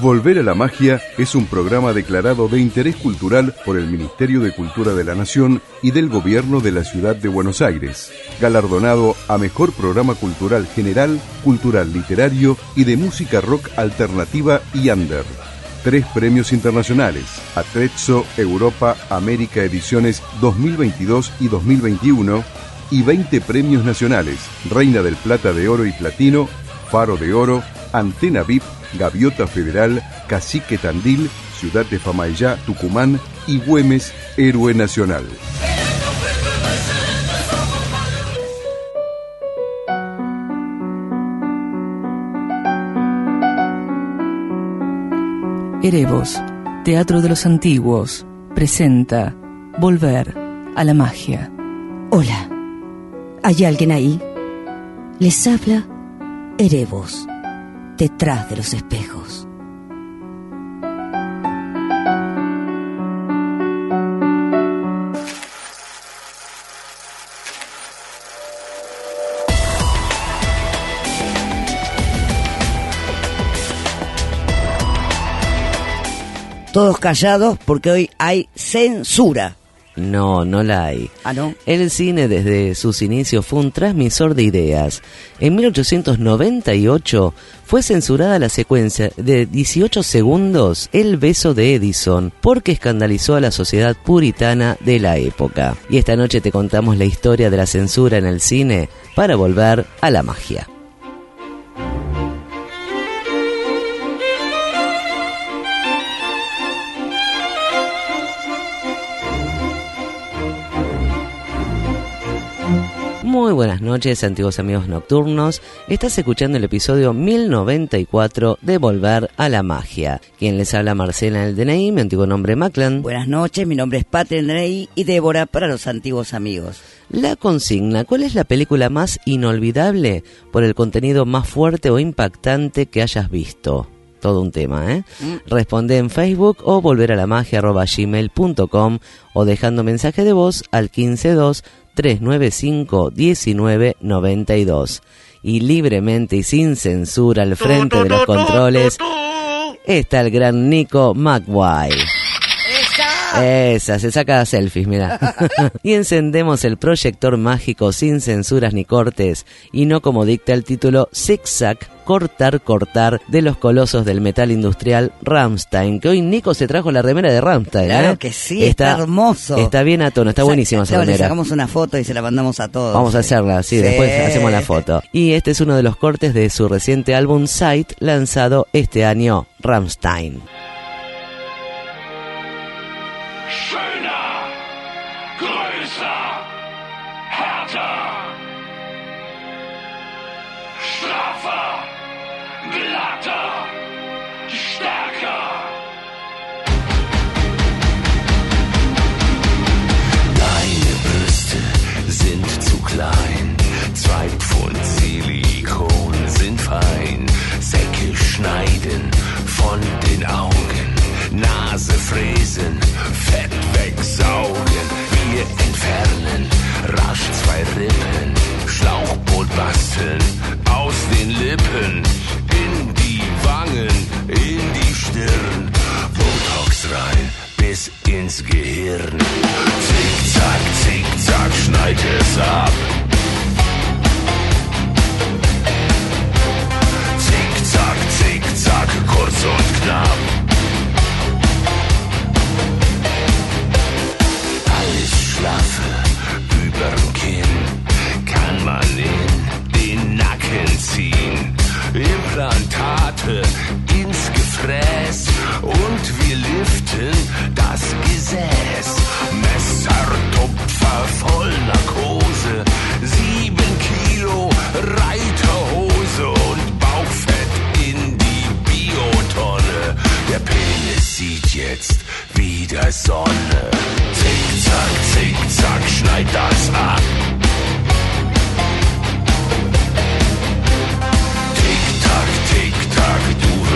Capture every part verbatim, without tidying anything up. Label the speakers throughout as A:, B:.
A: Volver a la Magia es un programa declarado de interés cultural por el Ministerio de Cultura de la Nación y del Gobierno de la Ciudad de Buenos Aires, galardonado a Mejor Programa Cultural General, Cultural Literario y de Música Rock Alternativa y Under. Tres premios internacionales, Atrezzo Europa América Ediciones dos mil veintidós y dos mil veintiuno, y veinte premios nacionales, Reina del Plata de Oro y Platino, Faro de Oro, Antena V I P, Gaviota Federal, Cacique Tandil, Ciudad de Famaillá, Tucumán y Güemes, Héroe Nacional.
B: Erebos, Teatro de los Antiguos, presenta Volver a la Magia.
C: Hola, ¿hay alguien ahí? Les habla Erebos, detrás de los espejos. Todos callados porque hoy hay censura.
D: No, no la hay.
C: ¿Ah, no?
D: El cine desde sus inicios fue un transmisor de ideas. En mil ochocientos noventa y ocho fue censurada la secuencia de dieciocho segundos El beso de Edison porque escandalizó a la sociedad puritana de la época. Y esta noche te contamos la historia de la censura en el cine para volver a la magia. Muy buenas noches, antiguos amigos nocturnos. Estás escuchando el episodio mil noventa y cuatro de Volver a la Magia. Quien les habla, Marcela en el D N I, mi antiguo nombre Maclan.
C: Buenas noches, mi nombre es Patria en el D N I y Débora para los antiguos amigos.
D: La consigna: ¿cuál es la película más inolvidable por el contenido más fuerte o impactante que hayas visto? Todo un tema, ¿eh? Mm. Responde en Facebook o volveralamagia arroba gmail punto com o dejando mensaje de voz al quince dos tres nueve cinco diecinueve noventa y dos. Y libremente y sin censura al frente de los controles está el gran Nico McGuire. Esa, se saca selfies, mira. Y encendemos el proyector mágico sin censuras ni cortes, y no como dicta el título Zig-Zag, cortar, cortar, de los colosos del metal industrial Rammstein, que hoy Nico se trajo la remera de Rammstein.
C: Claro
D: ¿eh?
C: que sí, está, está hermoso.
D: Está bien a tono, está buenísima esa remera.
C: Le sacamos una foto y se la mandamos a todos.
D: Vamos a hacerla, sí, sí, después hacemos la foto. Y este es uno de los cortes de su reciente álbum Sight, lanzado este año, Rammstein.
E: Schöner, größer, härter, straffer, glatter, stärker. Deine Brüste sind zu klein, zwei Pfund Silikon sind fein, Säcke schneiden von den Augen, Nase fräsen, Fett wegsaugen, wir entfernen rasch zwei Rippen, Schlauchboot basteln aus den Lippen, in die Wangen, in die Stirn, Botox rein bis ins Gehirn, Zickzack, zickzack, schneid es ab. Zickzack, zickzack, kurz und knapp. Schlaffe überm Kinn kann man in den Nacken ziehen. Implantate ins Gefräß und wir liften das Gesäß. Messertupfer voll Narkose, sieben Kilo Reiterhose und Bauchfett in die Biotonne. Der Penis sieht jetzt wieder Sonne. Zickzack, zickzack, schneid das ab. Tick-Tack, Tick-Tack, du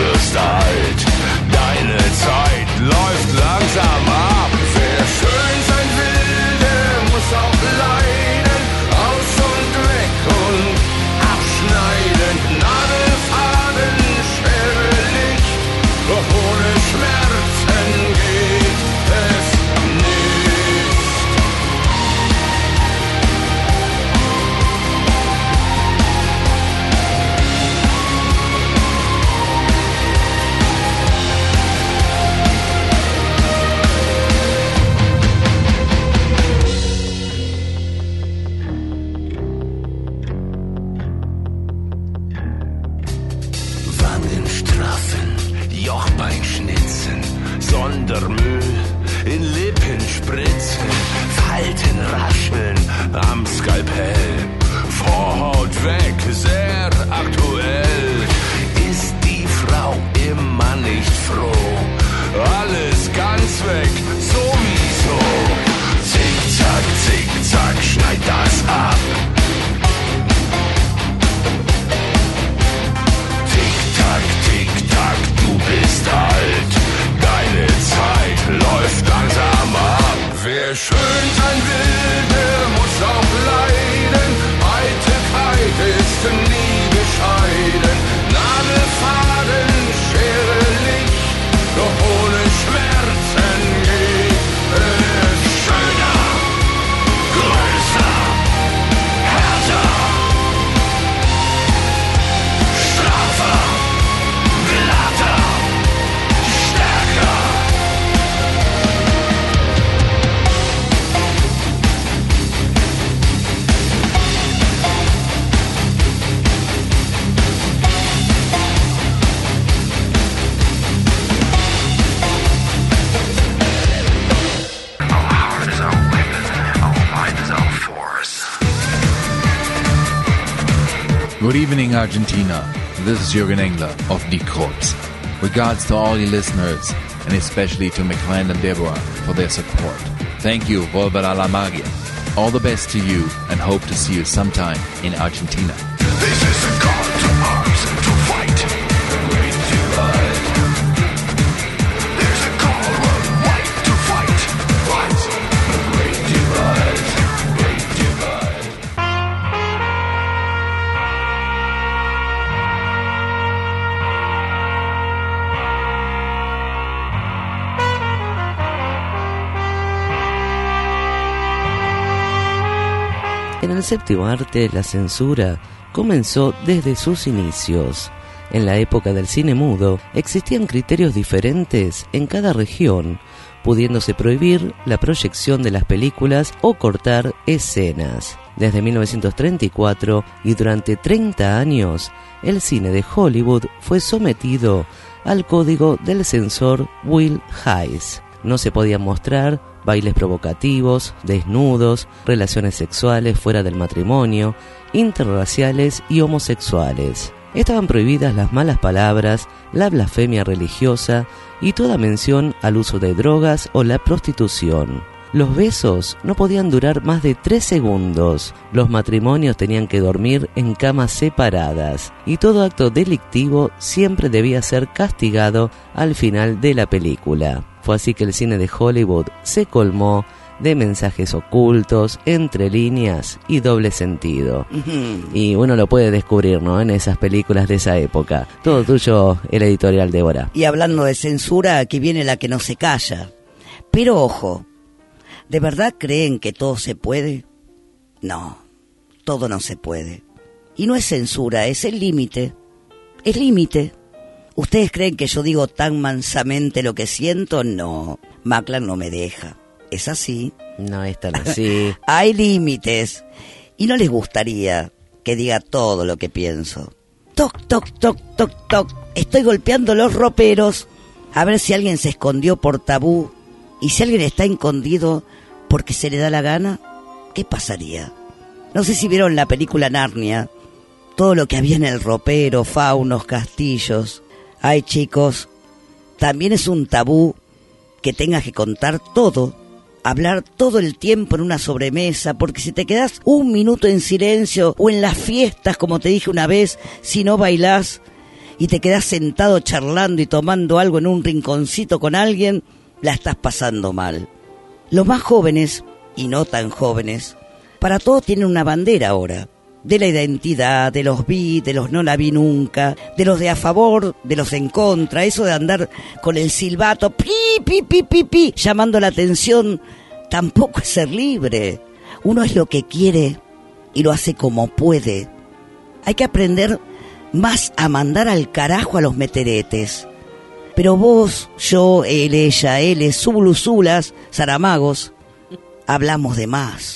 E: Laufen, Jochbeinschnitzen, Sondermüll in Lippen spritzen, Falten rascheln am Skalpell, Vorhaut weg, sehr aktuell. Ist die Frau immer nicht froh? Alles ganz weg, sowieso. Zickzack, zickzack, schneid das ab. Tick-Tack, Tick-Tack, du bist alt. Deine Zeit läuft langsam ab. Wer schön sein will, der muss auch leiden. Eitelkeit ist nie bescheiden. Nadelfaden, Schere, Licht, doch ohne Schmerzen geht es schöner, größer, härter, straffer, glatter, stärker.
F: Good evening, Argentina. This is Jürgen Engler of Die Krupps. Regards to all your listeners, and especially to McLean and Deborah for their support. Thank you, Volver a la Magia. All the best to you, and hope to see you sometime in Argentina.
E: This is a call to arms and to fight. The great divide. There's a call worldwide to fight. Fight. The great divide. Great divide.
D: En el séptimo arte, la censura comenzó desde sus inicios. En la época del cine mudo, existían criterios diferentes en cada región, pudiéndose prohibir la proyección de las películas o cortar escenas. Desde mil novecientos treinta y cuatro y durante treinta años, el cine de Hollywood fue sometido al código del censor Will Hays. No se podían mostrar bailes provocativos, desnudos, relaciones sexuales fuera del matrimonio, interraciales y homosexuales. Estaban prohibidas las malas palabras, la blasfemia religiosa y toda mención al uso de drogas o la prostitución. Los besos no podían durar más de tres segundos, los matrimonios tenían que dormir en camas separadas y todo acto delictivo siempre debía ser castigado al final de la película. Fue así que el cine de Hollywood se colmó de mensajes ocultos, entre líneas y doble sentido. Uh-huh. Y uno lo puede descubrir, ¿no?, en esas películas de esa época. Todo tuyo, el editorial Débora.
C: Y hablando de censura, aquí viene la que no se calla. Pero ojo, ¿de verdad creen que todo se puede? No, todo no se puede. Y no es censura, es el límite. Es límite. ¿Ustedes creen que yo digo tan mansamente lo que siento? No, Maclan no me deja. Es así.
D: No es tan así.
C: Hay límites. Y no les gustaría que diga todo lo que pienso. Toc, toc, toc, toc, toc. Estoy golpeando los roperos. A ver si alguien se escondió por tabú. Y si alguien está escondido porque se le da la gana, ¿qué pasaría? No sé si vieron la película Narnia. Todo lo que había en el ropero, faunos, castillos. Ay, chicos, también es un tabú que tengas que contar todo, hablar todo el tiempo en una sobremesa, porque si te quedas un minuto en silencio o en las fiestas, como te dije una vez, si no bailás y te quedás sentado charlando y tomando algo en un rinconcito con alguien, la estás pasando mal. Los más jóvenes, y no tan jóvenes, para todo tienen una bandera ahora. De la identidad, de los vi, de los no la vi nunca, de los de a favor, de los en contra, eso de andar con el silbato, pi, pi, pi, pi, pi, llamando la atención, tampoco es ser libre. Uno es lo que quiere y lo hace como puede. Hay que aprender más a mandar al carajo a los meteretes. Pero vos, yo, él, ella, él, Zulu, Zulas, Saramagos, hablamos de más.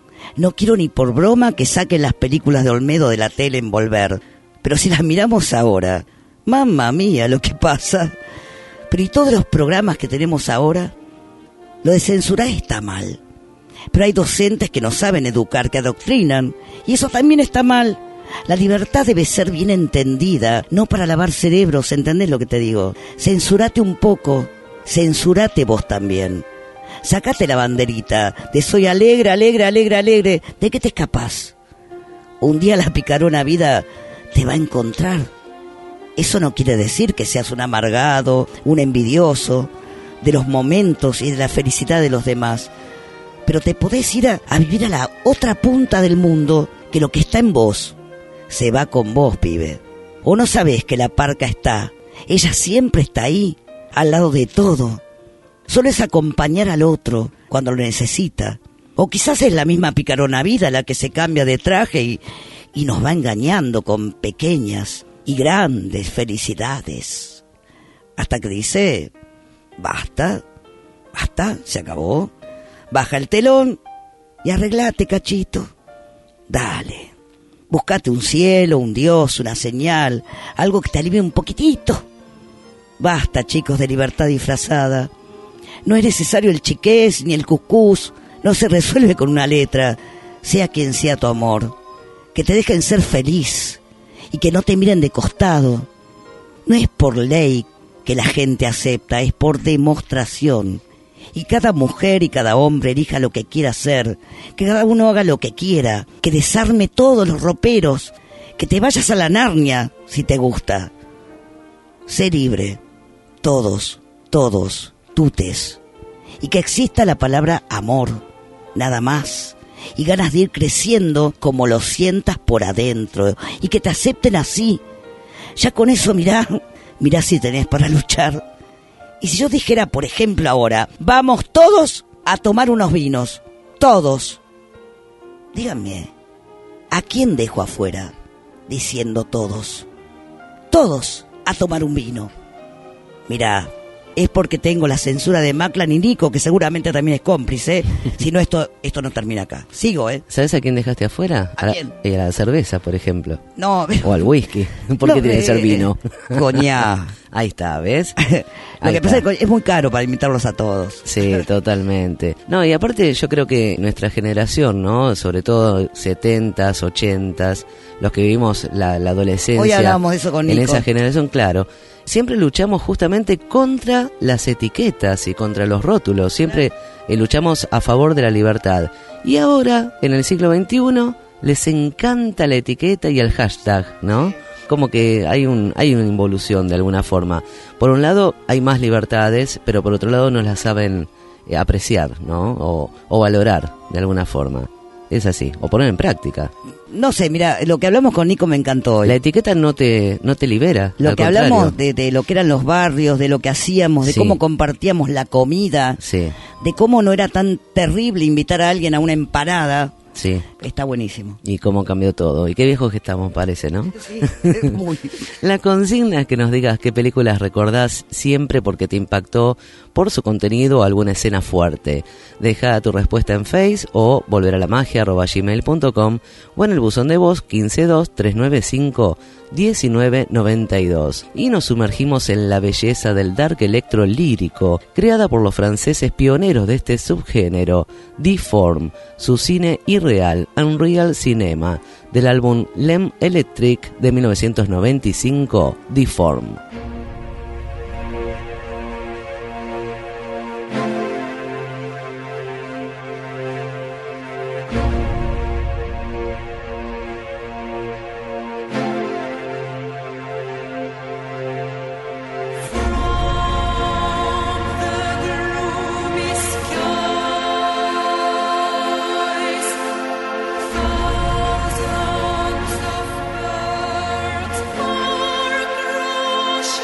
C: No quiero ni por broma que saquen las películas de Olmedo de la tele en Volver, pero si las miramos ahora, Mamma mía, lo que pasa. Pero y todos los programas que tenemos ahora, lo de censurar está mal. Pero hay docentes que no saben educar, que adoctrinan, y eso también está mal. La libertad debe ser bien entendida, no para lavar cerebros, ¿entendés lo que te digo? Censurate un poco, censurate vos también. Sacate la banderita de soy alegre, alegre, alegre, alegre. ¿De qué te escapás? Un día la picarona vida te va a encontrar. Eso no quiere decir que seas un amargado, un envidioso de los momentos y de la felicidad de los demás. Pero te podés ir a, a vivir a la otra punta del mundo, que lo que está en vos se va con vos, pibe. ¿O no sabés que la parca está? Ella siempre está ahí, al lado de todo. Solo es acompañar al otro cuando lo necesita. O quizás es la misma picarona vida la que se cambia de traje y, y nos va engañando con pequeñas y grandes felicidades. Hasta que dice, basta, basta, se acabó. Baja el telón y arreglate, cachito. Dale, búscate un cielo, un Dios, una señal, algo que te alivie un poquitito. Basta, chicos, de libertad disfrazada. No es necesario el chiqués ni el cuscús, no se resuelve con una letra, sea quien sea tu amor. Que te dejen ser feliz y que no te miren de costado. No es por ley que la gente acepta, es por demostración. Y cada mujer y cada hombre elija lo que quiera hacer, que cada uno haga lo que quiera, que desarme todos los roperos, que te vayas a la Narnia si te gusta. Sé libre, todos, todos, tutes. Y que exista la palabra amor, nada más. Y ganas de ir creciendo como lo sientas por adentro. Y que te acepten así. Ya con eso mirá, mirá si tenés para luchar. Y si yo dijera, por ejemplo ahora, vamos todos a tomar unos vinos. Todos. Díganme, ¿a quién dejo afuera diciendo todos? Todos a tomar un vino. Mirá, es porque tengo la censura de Maclan y Nico, que seguramente también es cómplice. Si no, esto esto no termina acá. Sigo, ¿eh?
D: ¿Sabes a quién dejaste afuera?
C: ¿A quién?
D: A la, a la cerveza, por ejemplo.
C: No.
D: O al whisky. ¿Por
C: No,
D: qué tiene que ser
C: eh,
D: vino?
C: Coñá.
D: Ahí está, ¿ves?
C: Lo
D: Ahí
C: que pasa
D: está.
C: es que es muy caro para invitarlos a todos.
D: Sí, totalmente. No, y aparte yo creo que nuestra generación, ¿no? Sobre todo setentas, ochentas, los que vivimos la, la adolescencia.
C: Hoy hablamos de eso con
D: En
C: Nico.
D: esa generación, claro. Siempre luchamos justamente contra las etiquetas y contra los rótulos. Siempre eh, luchamos a favor de la libertad. Y ahora, en el siglo veintiuno, les encanta la etiqueta y el hashtag, ¿no? Como que hay un hay una involución de alguna forma. Por un lado hay más libertades, pero por otro lado no las saben eh, apreciar, ¿no? O, o valorar de alguna forma. Es así, o poner en práctica.
C: No sé, mira, lo que hablamos con Nico me encantó hoy.
D: La etiqueta no te no te libera.
C: Lo
D: al
C: que
D: contrario.
C: hablamos de, de lo que eran los barrios, de lo que hacíamos, de
D: Sí.
C: cómo compartíamos la comida,
D: Sí,
C: de cómo no era tan terrible invitar a alguien a una empanada.
D: sí.
C: Está buenísimo.
D: Y cómo cambió todo. Y qué viejos que estamos, parece, ¿no?
C: Sí, muy.
D: La consigna es que nos digas qué películas recordás siempre porque te impactó por su contenido o alguna escena fuerte. Deja tu respuesta en Face o volver a la magia arroba gmail punto com o en el buzón de voz quince dos tres nueve cinco diecinueve noventa y dos. Y nos sumergimos en la belleza del dark electro lírico, creada por los franceses pioneros de este subgénero, Deform, su cine irreal, Unreal Cinema, del álbum Lem Electric de mil novecientos noventa y cinco, Deform.
G: Thousands of birds are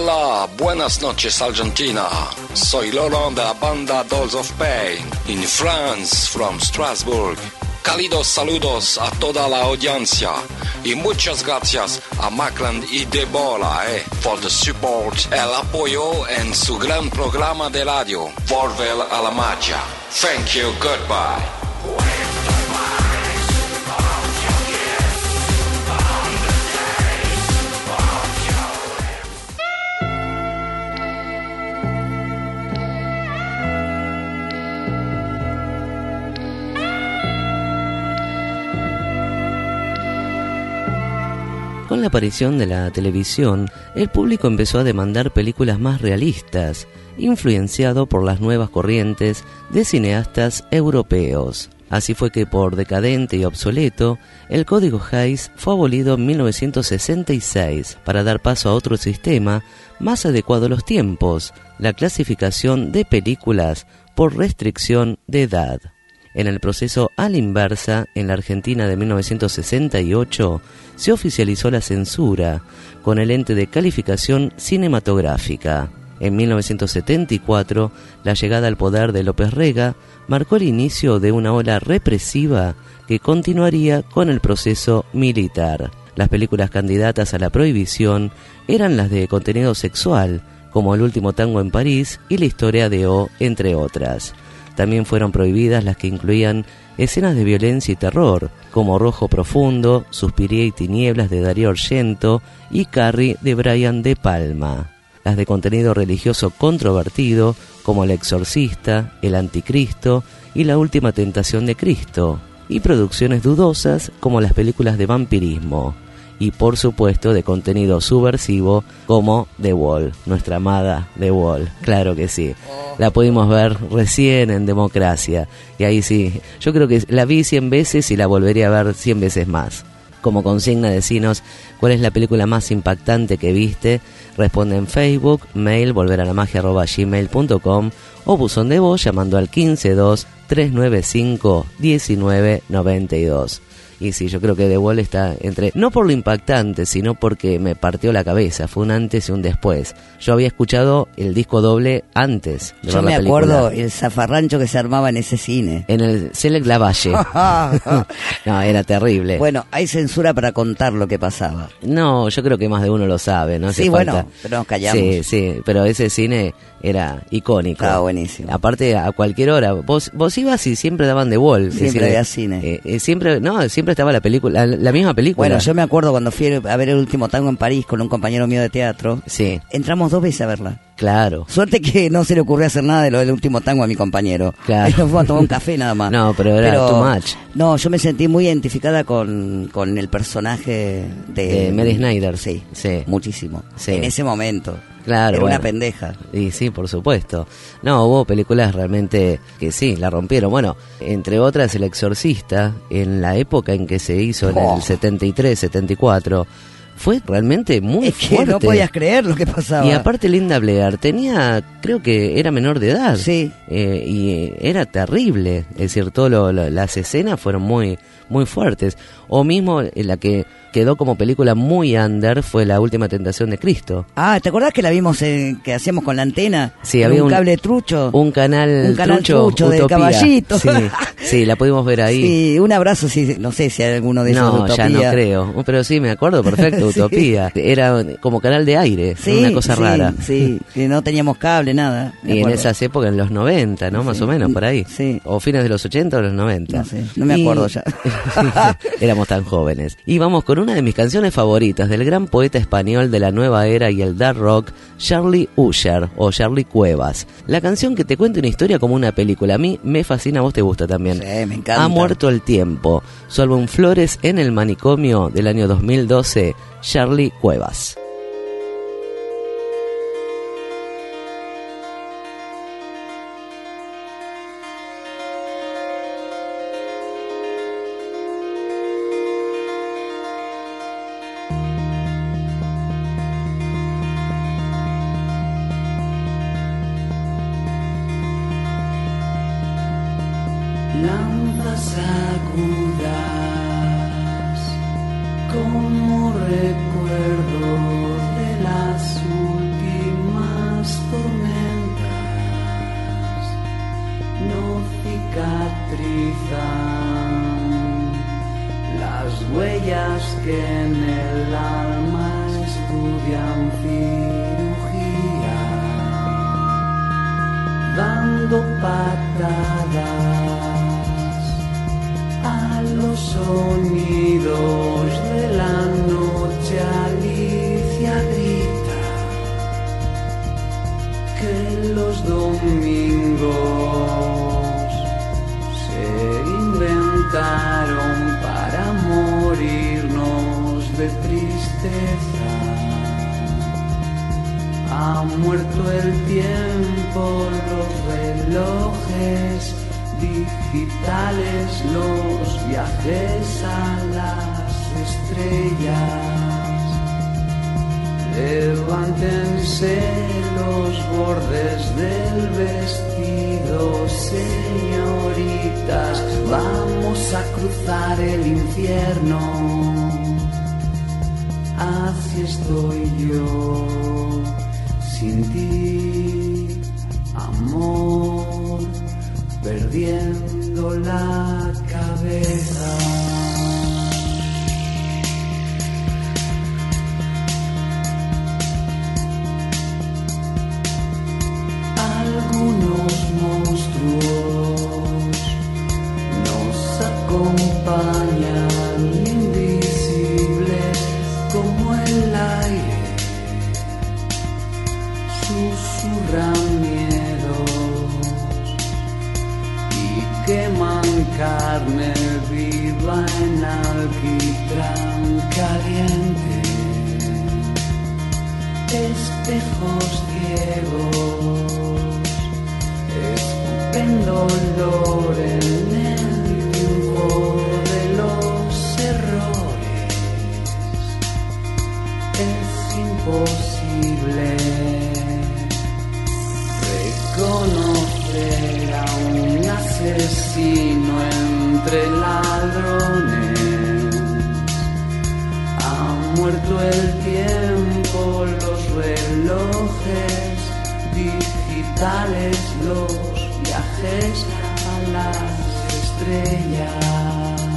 G: Hola, buenas noches Argentina. Soy Laurent de la banda Dolls of Pain, in France, from Strasbourg. Cálidos saludos a toda la audiencia y muchas gracias a Macland y Deborah eh, for the support, el apoyo en su gran programa de radio, Volver a la Magia. Thank you, goodbye.
D: Con la aparición de la televisión, el público empezó a demandar películas más realistas, influenciado por las nuevas corrientes de cineastas europeos. Así fue que, por decadente y obsoleto, el código Hays fue abolido en mil novecientos sesenta y seis para dar paso a otro sistema más adecuado a los tiempos, la clasificación de películas por restricción de edad. En el proceso a la inversa, en la Argentina de mil novecientos sesenta y ocho, se oficializó la censura con el ente de calificación cinematográfica. En mil novecientos setenta y cuatro, la llegada al poder de López Rega marcó el inicio de una ola represiva que continuaría con el proceso militar. Las películas candidatas a la prohibición eran las de contenido sexual, como El último tango en París y La historia de O, entre otras. También fueron prohibidas las que incluían escenas de violencia y terror, como Rojo Profundo, Suspiria y Tinieblas de Darío Argento y Carrie de Brian De Palma. Las de contenido religioso controvertido, como El Exorcista, El Anticristo y La Última Tentación de Cristo, y producciones dudosas como las películas de vampirismo. Y por supuesto de contenido subversivo como The Wall, nuestra amada The Wall, claro que sí. La pudimos ver recién en Democracia, y ahí sí, yo creo que la vi cien veces y la volvería a ver cien veces más. Como consigna, decinos cuál es la película más impactante que viste. Responde en Facebook, mail volveralamagia arroba gmail punto com o buzón de voz llamando al quince dos tres nueve cinco diecinueve noventa y dos. Y sí, yo creo que The Wall está entre, no por lo impactante, sino porque me partió la cabeza, fue un antes y un después. Yo había escuchado el disco doble antes de
C: Yo
D: ver la
C: me
D: película.
C: acuerdo el zafarrancho que se armaba en ese cine.
D: En el Select Lavalle. No, era terrible.
C: Bueno, hay censura para contar lo que pasaba.
D: No, yo creo que más de uno lo sabe, ¿no? Hace
C: Sí,
D: falta.
C: bueno, pero nos callamos.
D: Sí, sí, pero ese cine era icónico.
C: Estaba buenísimo.
D: Aparte, a cualquier hora, vos vos ibas y siempre daban The Wall. Es
C: Siempre
D: decir,
C: había cine.
D: eh, eh, siempre, no, siempre estaba la película, la, la misma película.
C: Bueno, yo me acuerdo cuando fui a ver El último tango en París con un compañero mío de teatro.
D: Sí,
C: Entramos dos veces a verla.
D: claro.
C: Suerte que no se le ocurrió hacer nada de lo del último tango a mi compañero.
D: Claro.
C: Nos fuimos a tomar un café nada más.
D: No, pero era too much.
C: No, yo me sentí muy identificada con, con el personaje de...
D: De Mary Snyder.
C: Sí,
D: Sí.
C: muchísimo.
D: Sí.
C: En ese momento.
D: Claro,
C: Era
D: bueno.
C: una pendeja.
D: Y sí, por supuesto. No, hubo películas realmente que sí, la rompieron. Bueno, entre otras El Exorcista, en la época en que se hizo, en
C: Oh.
D: el setenta y tres, setenta y cuatro, fue realmente muy
C: Es que
D: fuerte.
C: no podías creer lo que pasaba.
D: Y aparte Linda Blair tenía, creo que era menor de edad.
C: Sí.
D: Eh, y eh, era terrible. Es decir, todo lo- lo- las escenas fueron muy, muy fuertes. O mismo eh, la que quedó como película muy under fue La Última Tentación de Cristo.
C: Ah, ¿te acordás que la vimos en, que hacíamos con la antena?
D: Sí,
C: Con
D: había
C: un
D: un-
C: cable trucho.
D: Un canal,
C: Un canal
D: trucho,
C: trucho de
D: Utopía.
C: caballito.
D: Sí, sí, la pudimos ver ahí.
C: Sí, un abrazo, sí, no sé si hay alguno de esos
D: No,
C: de
D: ya
C: Utopía.
D: no creo. Pero sí, me acuerdo perfecto,
C: Sí.
D: Utopía. Era como canal de aire,
C: Sí,
D: una cosa
C: sí,
D: rara.
C: Sí, que no teníamos cable, nada. me
D: Y en
C: acuerdo.
D: esas épocas, en los noventa, ¿no? Más
C: Sí.
D: o menos, por ahí.
C: Sí.
D: O fines de los ochenta o los noventa.
C: No sé, no me
D: Y-
C: acuerdo ya.
D: Éramos tan jóvenes. Y vamos con una de mis canciones favoritas del gran poeta español de la nueva era y el dark rock, Charlie Usher o Charlie Cuevas. La canción que te cuenta una historia como una película. A mí me fascina, a vos te gusta también.
C: Sí, me encanta.
D: Ha muerto el tiempo. Su álbum Flores en el manicomio del año dos mil doce, Charlie Cuevas.
H: Lanzas agudas como recuerdos de las últimas cicatrizan las huellas que en el alma estudian cirugía, dando patadas a los sonidos de la noche. Alicia grita que los domingos se inventaron para morirnos de tristeza. Ha muerto el tiempo, los relojes digitales, los viajes a las estrellas. Levántense los bordes del vestido, señoritas, vamos a cruzar el infierno. Así estoy yo, sin ti, amor, perdiendo la cabeza. Algunos monstruos nos acompañan, invisibles como el aire, susurran miedos y queman carne viva en alquitrán caliente. Espejos ciegos escupen dolor en el triunfo de los errores. Es imposible reconocer a un asesino entre ladrones. Ha muerto el tiempo, los relojes digitales, los viajes a las estrellas.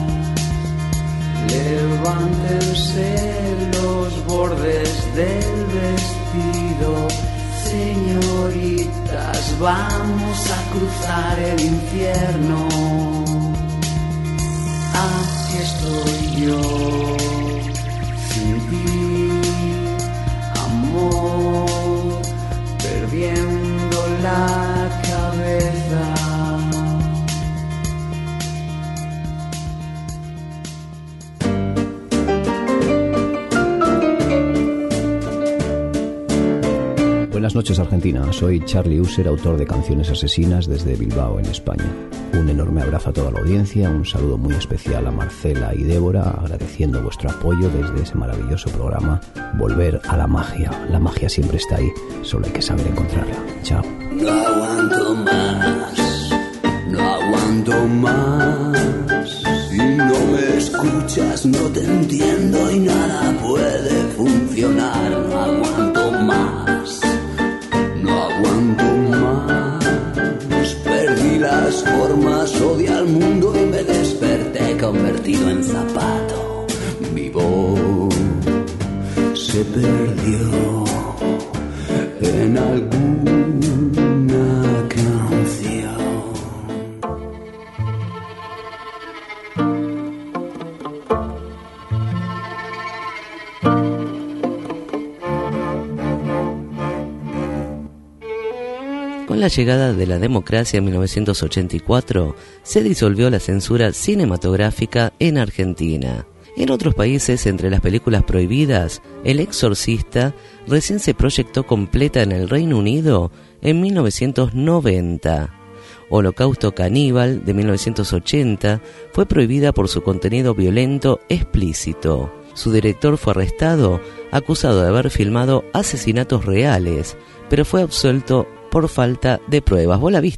H: Levántense los bordes del vestido, señoritas, vamos a cruzar el infierno. Así estoy yo, sin ti, amor, perdiendo la cabeza.
I: Buenas noches, Argentina. Soy Charlie User, autor de Canciones Asesinas desde Bilbao, en España. Un enorme abrazo a toda la audiencia, un saludo muy especial a Marcela y Débora, agradeciendo vuestro apoyo desde ese maravilloso programa Volver a la Magia. La magia siempre está ahí, solo hay que saber encontrarla. Chao.
H: No aguanto más, no aguanto más. Si no me escuchas, no te entiendo y nada puede funcionar. No aguanto más, no aguanto más. Perdí las formas, odié al mundo y me desperté convertido en zapato. Mi voz se perdió en alguna canción.
D: Con la llegada de la democracia en mil novecientos ochenta y cuatro, se disolvió la censura cinematográfica en Argentina. En otros países, entre las películas prohibidas, El Exorcista recién se proyectó completa en el Reino Unido en mil novecientos noventa. Holocausto Caníbal, de mil novecientos ochenta, fue prohibida por su contenido violento explícito. Su director fue arrestado, acusado de haber filmado asesinatos reales, pero fue absuelto por falta de pruebas. ¿Vos la viste?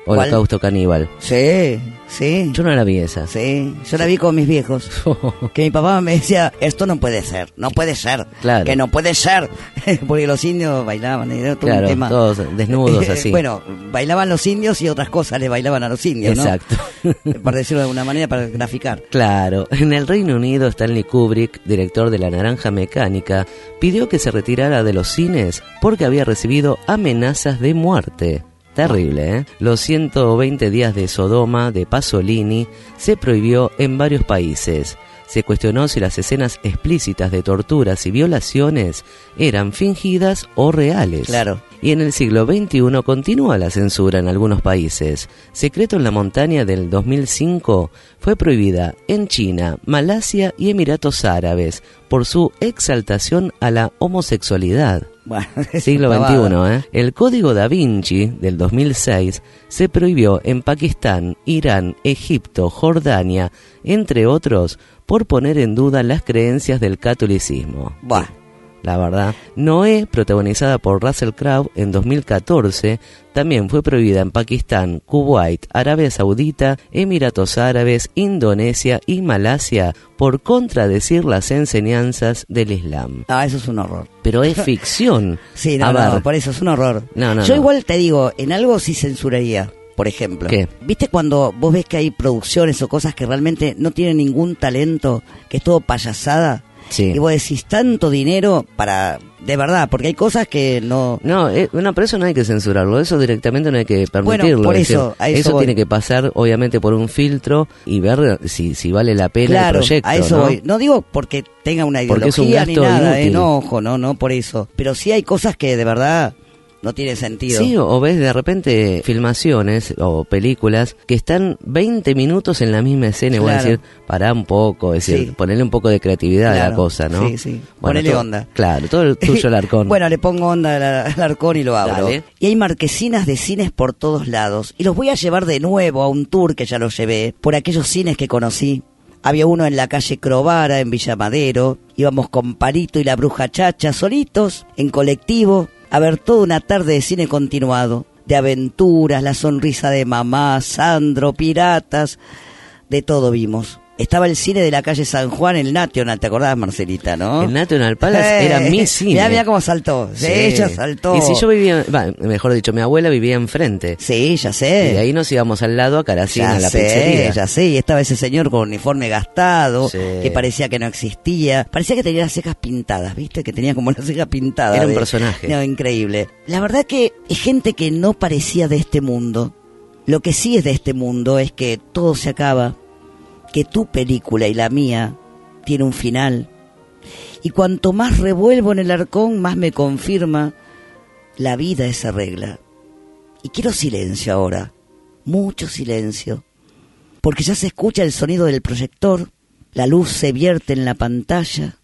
D: Holocausto Caníbal.
C: Sí, sí.
D: Yo no la vi esa.
C: Sí, yo la vi con mis viejos. Que mi papá me decía, esto no puede ser, no puede ser.
D: Claro.
C: Que no puede ser. Porque los indios bailaban, y era todo
D: Claro,
C: un tema.
D: todos desnudos así.
C: Bueno, bailaban los indios y otras cosas le bailaban a los indios, ¿no?
D: Exacto.
C: Para decirlo de alguna manera, para graficar.
D: Claro, en el Reino Unido Stanley Kubrick, director de La Naranja Mecánica, pidió que se retirara de los cines porque había recibido amenazas de muerte. Terrible, ¿eh? Los ciento veinte días de Sodoma de Pasolini se prohibió en varios países. Se cuestionó si las escenas explícitas de torturas y violaciones eran fingidas o reales.
C: Claro.
D: Y en el siglo veintiuno continúa la censura en algunos países. Secreto en la montaña del dos mil cinco fue prohibida en China, Malasia y Emiratos Árabes por su exaltación a la homosexualidad.
C: Bueno,
D: Siglo veintiuno, ¿eh? El Código Da Vinci del dos mil seis se prohibió en Pakistán, Irán, Egipto, Jordania, entre otros, por poner en duda las creencias del catolicismo.
C: Buah.
D: La verdad. Noé, protagonizada por Russell Crowe en dos mil catorce, también fue prohibida en Pakistán, Kuwait, Arabia Saudita, Emiratos Árabes, Indonesia y Malasia por contradecir las enseñanzas del Islam.
C: Ah, eso es un horror.
D: Pero es ficción.
C: Sí, no,
D: A
C: no,
D: ver.
C: por eso es un horror.
D: No, no,
C: Yo
D: no.
C: igual te digo, en algo sí censuraría. Por ejemplo,
D: ¿Qué?
C: ¿viste cuando vos ves que hay producciones o cosas que realmente no tienen ningún talento, que es todo payasada?
D: Sí.
C: Y vos decís, tanto dinero para... De verdad, porque hay cosas que no...
D: No, eh, no, pero eso no hay que censurarlo, eso directamente no hay que permitirlo.
C: Bueno, por
D: es
C: eso,
D: decir,
C: a eso voy.
D: tiene que pasar obviamente por un filtro y ver si, si vale la pena
C: Claro,
D: el proyecto.
C: a eso
D: ¿no?
C: voy. No digo porque tenga una
D: Porque es un
C: ideología ni
D: gasto
C: nada,
D: inútil.
C: enojo, no, no por eso. Pero sí hay cosas que de verdad no tienen sentido.
D: Sí, o ves de repente filmaciones o películas que están veinte minutos en la misma escena y vos
C: Claro.
D: decir, pará un poco, es decir,
C: Sí.
D: ponerle un poco de creatividad a
C: Claro,
D: la cosa, ¿no?
C: sí, sí.
D: Bueno,
C: Ponele
D: todo-
C: onda.
D: Claro, todo el tuyo, Alarcón.
C: Bueno, le pongo onda al, al arcón y lo abro.
D: Dale.
C: Y hay marquesinas de cines por todos lados. Y los voy a llevar de nuevo a un tour que ya los llevé, por aquellos cines que conocí. Había uno en la calle Crovara, en Villa Madero. Íbamos con Parito y la Bruja Chacha, solitos, en colectivo, a ver toda una tarde de cine continuado. De aventuras, La sonrisa de mamá, Sandro, piratas, de todo vimos. Estaba el cine de la calle San Juan, el National, ¿te acordás, Marcelita, no?
D: El National Palace era mi cine.
C: Mirá, mirá cómo saltó. Sí, ella saltó.
D: Y si yo vivía, va, mejor dicho, mi abuela vivía enfrente.
C: Sí, ya sé.
D: Y de ahí nos íbamos al lado a Caracina,
C: ya
D: a la
C: sé,
D: pizzería.
C: ya sé. Y estaba ese señor con uniforme gastado,
D: Sí.
C: que parecía que no existía. Parecía que tenía las cejas pintadas, ¿viste? Que tenía como las cejas pintadas.
D: Era un
C: de-
D: personaje.
C: No, increíble. La verdad que es gente que no parecía de este mundo. Lo que sí es de este mundo es que todo se acaba, que tu película y la mía tiene un final. Y cuanto más revuelvo en el arcón, más me confirma la vida esa regla. Y quiero silencio ahora, mucho silencio, porque ya se escucha el sonido del proyector, la luz se vierte en la pantalla.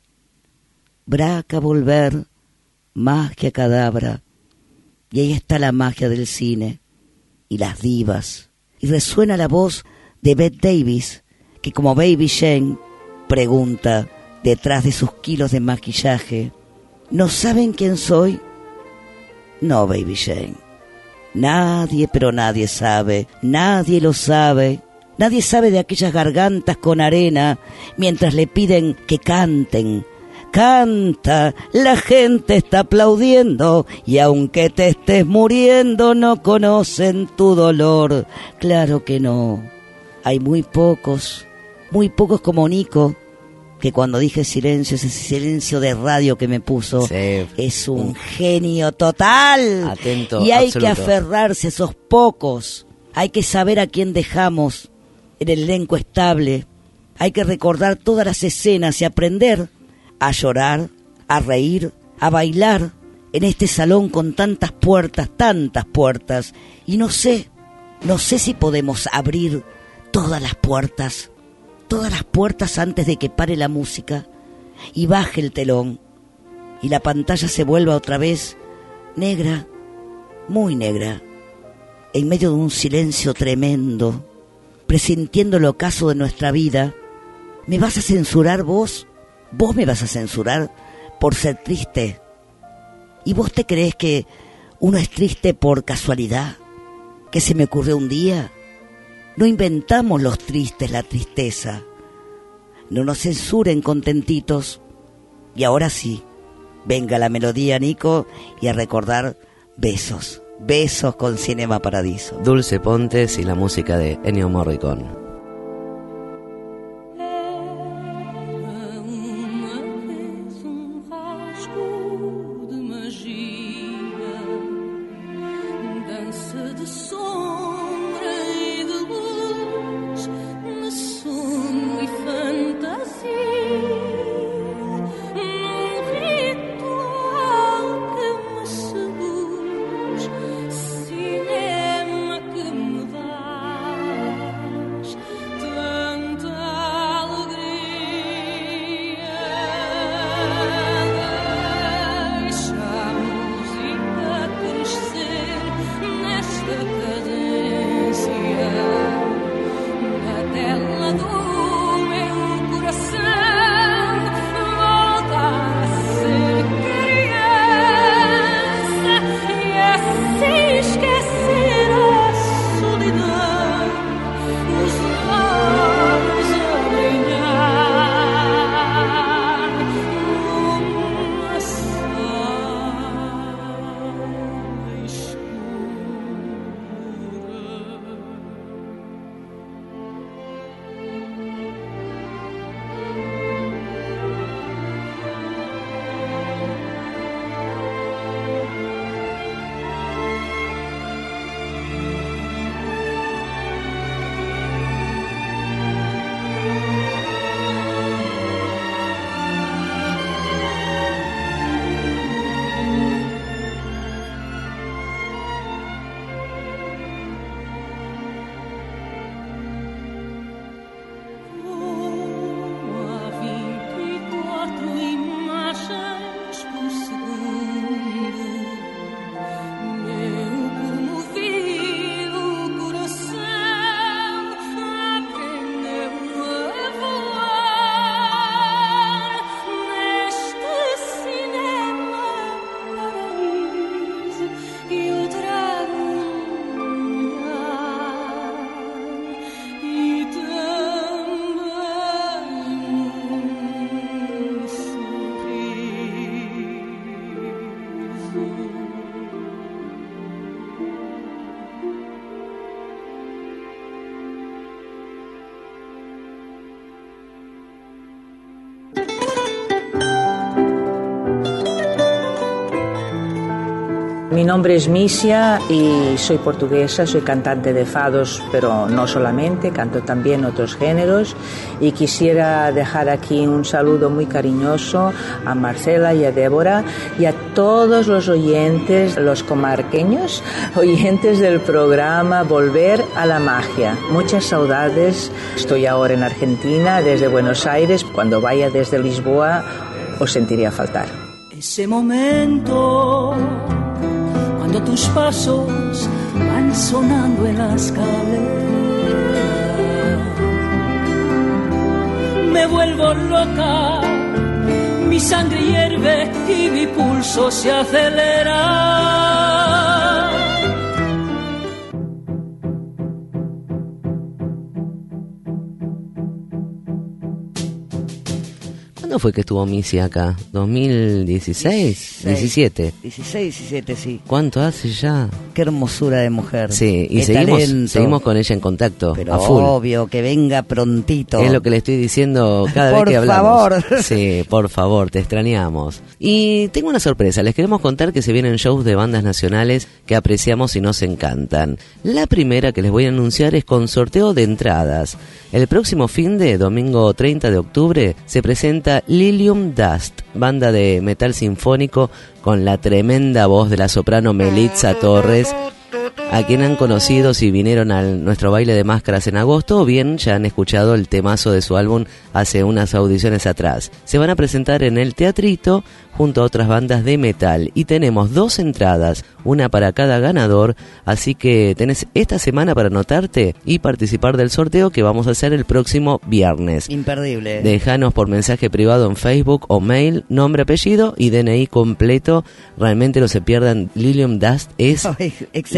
C: Braca volver, magia cadabra, y ahí está la magia del cine y las divas. Y resuena la voz de Bette Davis, que como Baby Jane pregunta detrás de sus kilos de maquillaje, ¿no saben quién soy? No, Baby Jane. Nadie, pero nadie sabe, nadie lo sabe. Nadie sabe de aquellas gargantas con arena mientras le piden que canten. Canta, la gente está aplaudiendo y aunque te estés muriendo no conocen tu dolor. Claro que no. Hay muy pocos, muy pocos como Nico, que cuando dije silencio, ese silencio de radio que me puso,
D: Sí.
C: es un genio total.
D: Atento,
C: y hay
D: absoluto.
C: que aferrarse a esos pocos. Hay que saber a quién dejamos en el elenco estable. Hay que recordar todas las escenas y aprender a llorar, a reír, a bailar en este salón con tantas puertas, tantas puertas. Y no sé, no sé si podemos abrir todas las puertas, todas las puertas antes de que pare la música y baje el telón y la pantalla se vuelva otra vez negra, muy negra, en medio de un silencio tremendo, presintiendo el ocaso de nuestra vida. ¿Me vas a censurar vos? ¿Vos me vas a censurar por ser triste? ¿Y vos te crees que uno es triste por casualidad? ¿Qué se me ocurrió un día? No inventamos los tristes la tristeza. No nos censuren contentitos. Y ahora sí, venga la melodía, Nico, y a recordar besos. Besos con Cinema Paradiso.
D: Dulce Pontes y la música de Ennio Morricone.
J: Mi nombre es Misia y soy portuguesa, soy cantante de fados, pero no solamente, canto también otros géneros, y quisiera dejar aquí un saludo muy cariñoso a Marcela y a Débora y a todos los oyentes, los comarqueños, oyentes del programa Volver a la Magia. Muchas saudades. Estoy ahora en Argentina, desde Buenos Aires. Cuando vaya desde Lisboa os sentiría faltar.
H: Ese momento, cuando tus pasos van sonando en la escalera, me vuelvo loca, mi sangre hierve y mi pulso se acelera.
D: ¿Cuándo fue que estuvo Missy acá? ¿dos mil dieciséis? ¿diecisiete?
C: dieciséis, diecisiete, sí.
D: ¿Cuánto hace ya?
C: Qué hermosura de mujer.
D: Sí, y
C: Qué
D: seguimos,
C: talento.
D: seguimos con ella en contacto.
C: Pero
D: a full.
C: obvio, que venga prontito.
D: Es lo que le estoy diciendo cada
C: Por
D: vez que hablamos.
C: favor.
D: Sí, por favor, te extrañamos. Y tengo una sorpresa, les queremos contar que se vienen shows de bandas nacionales que apreciamos y nos encantan. La primera que les voy a anunciar es con sorteo de entradas. El próximo fin de domingo treinta de octubre se presenta Lilium Dust, banda de metal sinfónico con la tremenda voz de la soprano Melitza Torres, a quien han conocido si vinieron a nuestro baile de máscaras en agosto o bien ya han escuchado el temazo de su álbum hace unas audiciones atrás. Se van a presentar en el Teatrito junto a otras bandas de metal y tenemos dos entradas, una para cada ganador, así que tenés esta semana para anotarte y participar del sorteo que vamos a hacer el próximo viernes.
C: Imperdible.
D: Déjanos por mensaje privado en Facebook o mail, nombre, apellido y D N I completo. Realmente no se pierdan. Lilium Dust es
C: Ay, excelente.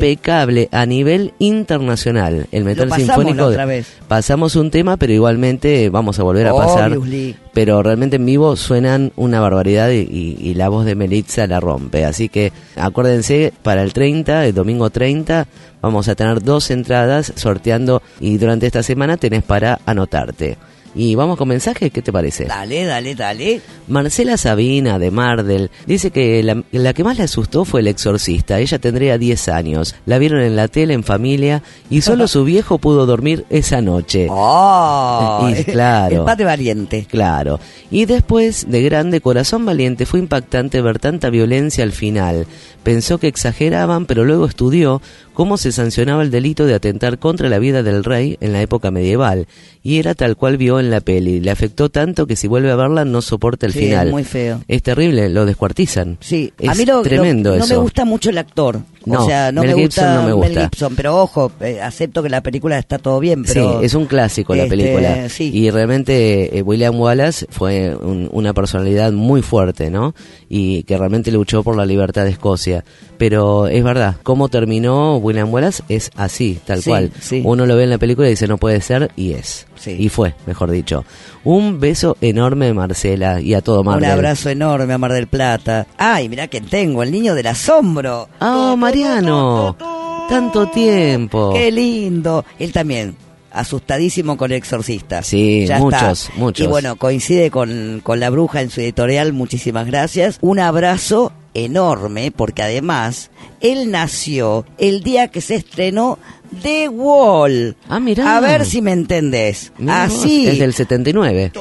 D: impecable a nivel internacional. El metal
C: Lo pasamos
D: sinfónico.
C: la otra vez.
D: Pasamos un tema, pero igualmente vamos a volver a pasar.
C: Obviously.
D: Pero realmente en vivo suenan una barbaridad y, y, y la voz de Melitza la rompe. Así que acuérdense, para el treinta, el domingo treinta, vamos a tener dos entradas sorteando y durante esta semana tenés para anotarte. Y vamos con mensajes, ¿qué te parece?
C: Dale, dale, dale.
D: Marcela Sabina de Mardel dice que la, la que más le asustó fue El Exorcista. Ella tendría diez años. La vieron en la tele en familia y solo su viejo pudo dormir esa noche.
C: ¡Oh!
D: Y, claro.
C: El padre valiente.
D: Claro. Y después, de grande, Corazón Valiente, fue impactante ver tanta violencia al final. Pensó que exageraban, pero luego estudió cómo se sancionaba el delito de atentar contra la vida del rey en la época medieval. Y era tal cual vio en la peli. Le afectó tanto que si vuelve a verla no soporta el
C: Sí,
D: final.
C: es muy feo.
D: Es terrible, lo descuartizan.
C: Sí,
D: es
C: a mí lo,
D: tremendo
C: lo- no
D: eso.
C: me gusta mucho el actor.
D: No,
C: o sea, no
D: Mel
C: me
D: Gibson
C: gusta
D: no me gusta.
C: Mel Gibson, pero ojo, eh, acepto que la película está todo bien, pero
D: Sí, es un clásico la
C: este,
D: película.
C: sí.
D: Y realmente eh, William Wallace fue un- una personalidad muy fuerte, ¿no? Y que realmente luchó por la libertad de Escocia. Pero es verdad, cómo terminó William Wallace es así, tal
C: Sí,
D: cual.
C: sí.
D: Uno lo ve en la película y dice no puede ser, y es.
C: Sí.
D: Y fue, mejor dicho. Un beso enorme de Marcela y a todo Mardel.
C: un abrazo enorme a Mar del Plata. Ay, mirá que tengo, el niño del asombro.
D: ¡Oh, Mariano! Tanto tiempo.
C: Qué lindo. Él también, asustadísimo con El Exorcista.
D: Sí,
C: Ya
D: muchos,
C: está.
D: muchos.
C: Y bueno, coincide con, con La Bruja en su editorial, muchísimas gracias. Un abrazo enorme, porque además, él nació el día que se estrenó The Wall.
D: Ah, mirá.
C: A ver si me entendés.
D: Mirá vos,
C: Así.
D: es del setenta y nueve.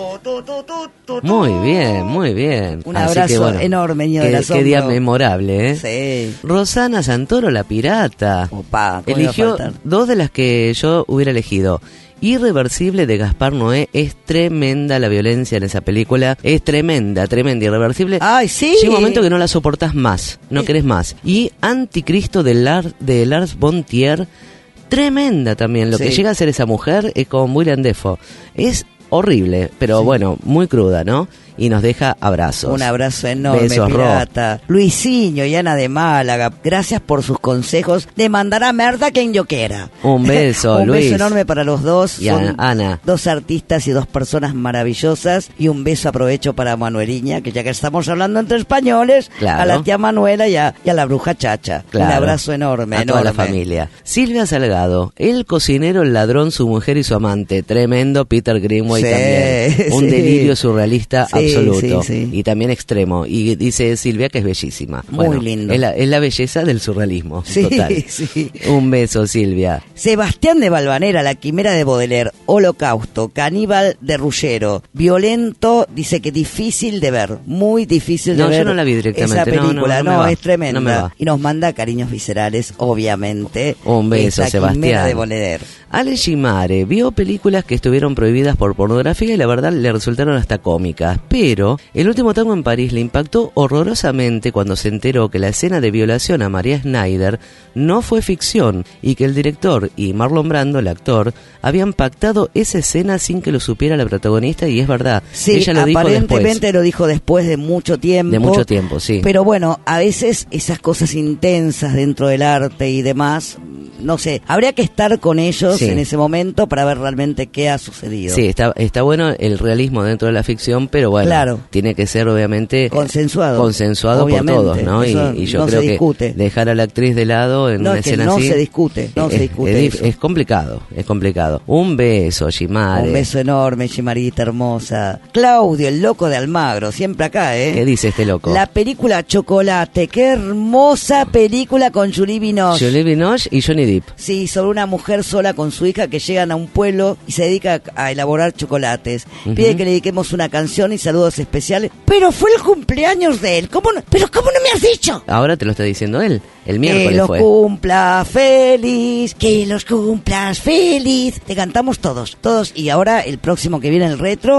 D: Muy bien, muy bien.
C: Un
D: Así
C: abrazo
D: que, bueno,
C: enorme, niño
D: qué,
C: del
D: qué
C: asombro.
D: día memorable, ¿eh?
C: Sí.
D: Rosana Santoro, la pirata.
C: Opa, ¿cómo iba a
D: Eligió
C: faltar?
D: dos de las que yo hubiera elegido. Irreversible de Gaspar Noé. Es tremenda la violencia en esa película. Es tremenda, tremenda, irreversible.
C: Ay, sí.
D: Llega un momento que no la soportas más, no querés más. Y Anticristo de, Lar- de Lars von Trier. Tremenda también. Lo
C: Sí.
D: que llega a ser esa mujer es con William Dafoe. Es horrible, pero
C: Sí.
D: bueno, muy cruda, ¿no? Y nos deja abrazos.
C: Un abrazo enorme,
D: Besos, Ro.
C: pirata. Luisinho y Ana de Málaga, gracias por sus consejos de mandar a merda a quien yo quiera.
D: Un beso,
C: un
D: Luis.
C: beso enorme para los dos.
D: Y a Ana.
C: Dos artistas y dos personas maravillosas. Y un beso aprovecho para Manueliña, que ya que estamos hablando entre españoles,
D: Claro.
C: a la tía Manuela y a, y a la bruja Chacha. Un
D: Claro.
C: abrazo enorme,
D: A toda la
C: enorme.
D: familia. Silvia Salgado, el cocinero, el ladrón, su mujer y su amante. Tremendo Peter Greenway
C: Sí,
D: también. Un
C: sí.
D: delirio surrealista
C: Sí,
D: absoluto.
C: sí, sí.
D: Y también extremo. Y dice Silvia que es bellísima.
C: Muy
D: Bueno,
C: lindo.
D: Es la, es la belleza del surrealismo.
C: Sí,
D: Total.
C: sí.
D: Un beso, Silvia.
C: Sebastián de Valvanera, La Quimera de Baudelaire, Holocausto, Caníbal de Ruggero, violento, dice que difícil de ver, muy difícil de
D: No, yo
C: ver.
D: no la vi directamente,
C: Esa
D: no, no,
C: película,
D: no
C: no,
D: me va,
C: es tremenda.
D: no me va.
C: Y nos manda cariños viscerales, obviamente.
D: Un beso,
C: Esa
D: Sebastián.
C: Quimera de Baudelaire.
D: Ale Gimare vio películas que estuvieron prohibidas por pornografía y la verdad le resultaron hasta cómicas, pero El último tango en París le impactó horrorosamente cuando se enteró que la escena de violación a María Schneider no fue ficción y que el director y Marlon Brando, el actor, habían pactado esa escena sin que lo supiera la protagonista y es verdad.
C: Sí,
D: Ella lo dijo
C: aparentemente
D: después.
C: lo dijo después de mucho tiempo.
D: De mucho tiempo, sí.
C: Pero bueno, a veces esas cosas intensas dentro del arte y demás, no sé, habría que estar con ellos
D: Sí.
C: en ese momento para ver realmente qué ha sucedido.
D: Sí, está, está bueno el realismo dentro de la ficción, pero bueno,
C: Claro.
D: tiene que ser obviamente
C: Consensuado.
D: consensuado
C: Obviamente,
D: por todos, ¿no? Y,
C: eso
D: y yo
C: no
D: creo
C: se
D: que
C: discute.
D: dejar a la actriz de lado en
C: No,
D: una
C: es que
D: escena
C: no
D: así
C: se discute, no
D: es,
C: se discute
D: es, dif-
C: eso.
D: es complicado, es complicado. Un beso, Gimare.
C: Un beso enorme, Chimarita hermosa. Claudio, el loco de Almagro, siempre acá, ¿eh?
D: ¿Qué dice este loco?
C: La película Chocolate, qué hermosa película con Julie Binoche.
D: Julie Binoche y Johnny Depp.
C: Sí, sobre una mujer sola con su hija que llegan a un pueblo y se dedica a a elaborar chocolates.
D: Ujú.
C: Pide que le dediquemos una canción y saludos especiales. Pero fue el cumpleaños de él. ¿Cómo no? ¿Pero cómo no me has dicho?
D: Ahora te lo está diciendo él. El
C: Que
D: miércoles
C: los
D: fue.
C: cumpla feliz, que los cumplas feliz. Te cantamos todos, todos. Y ahora el próximo que viene el retro,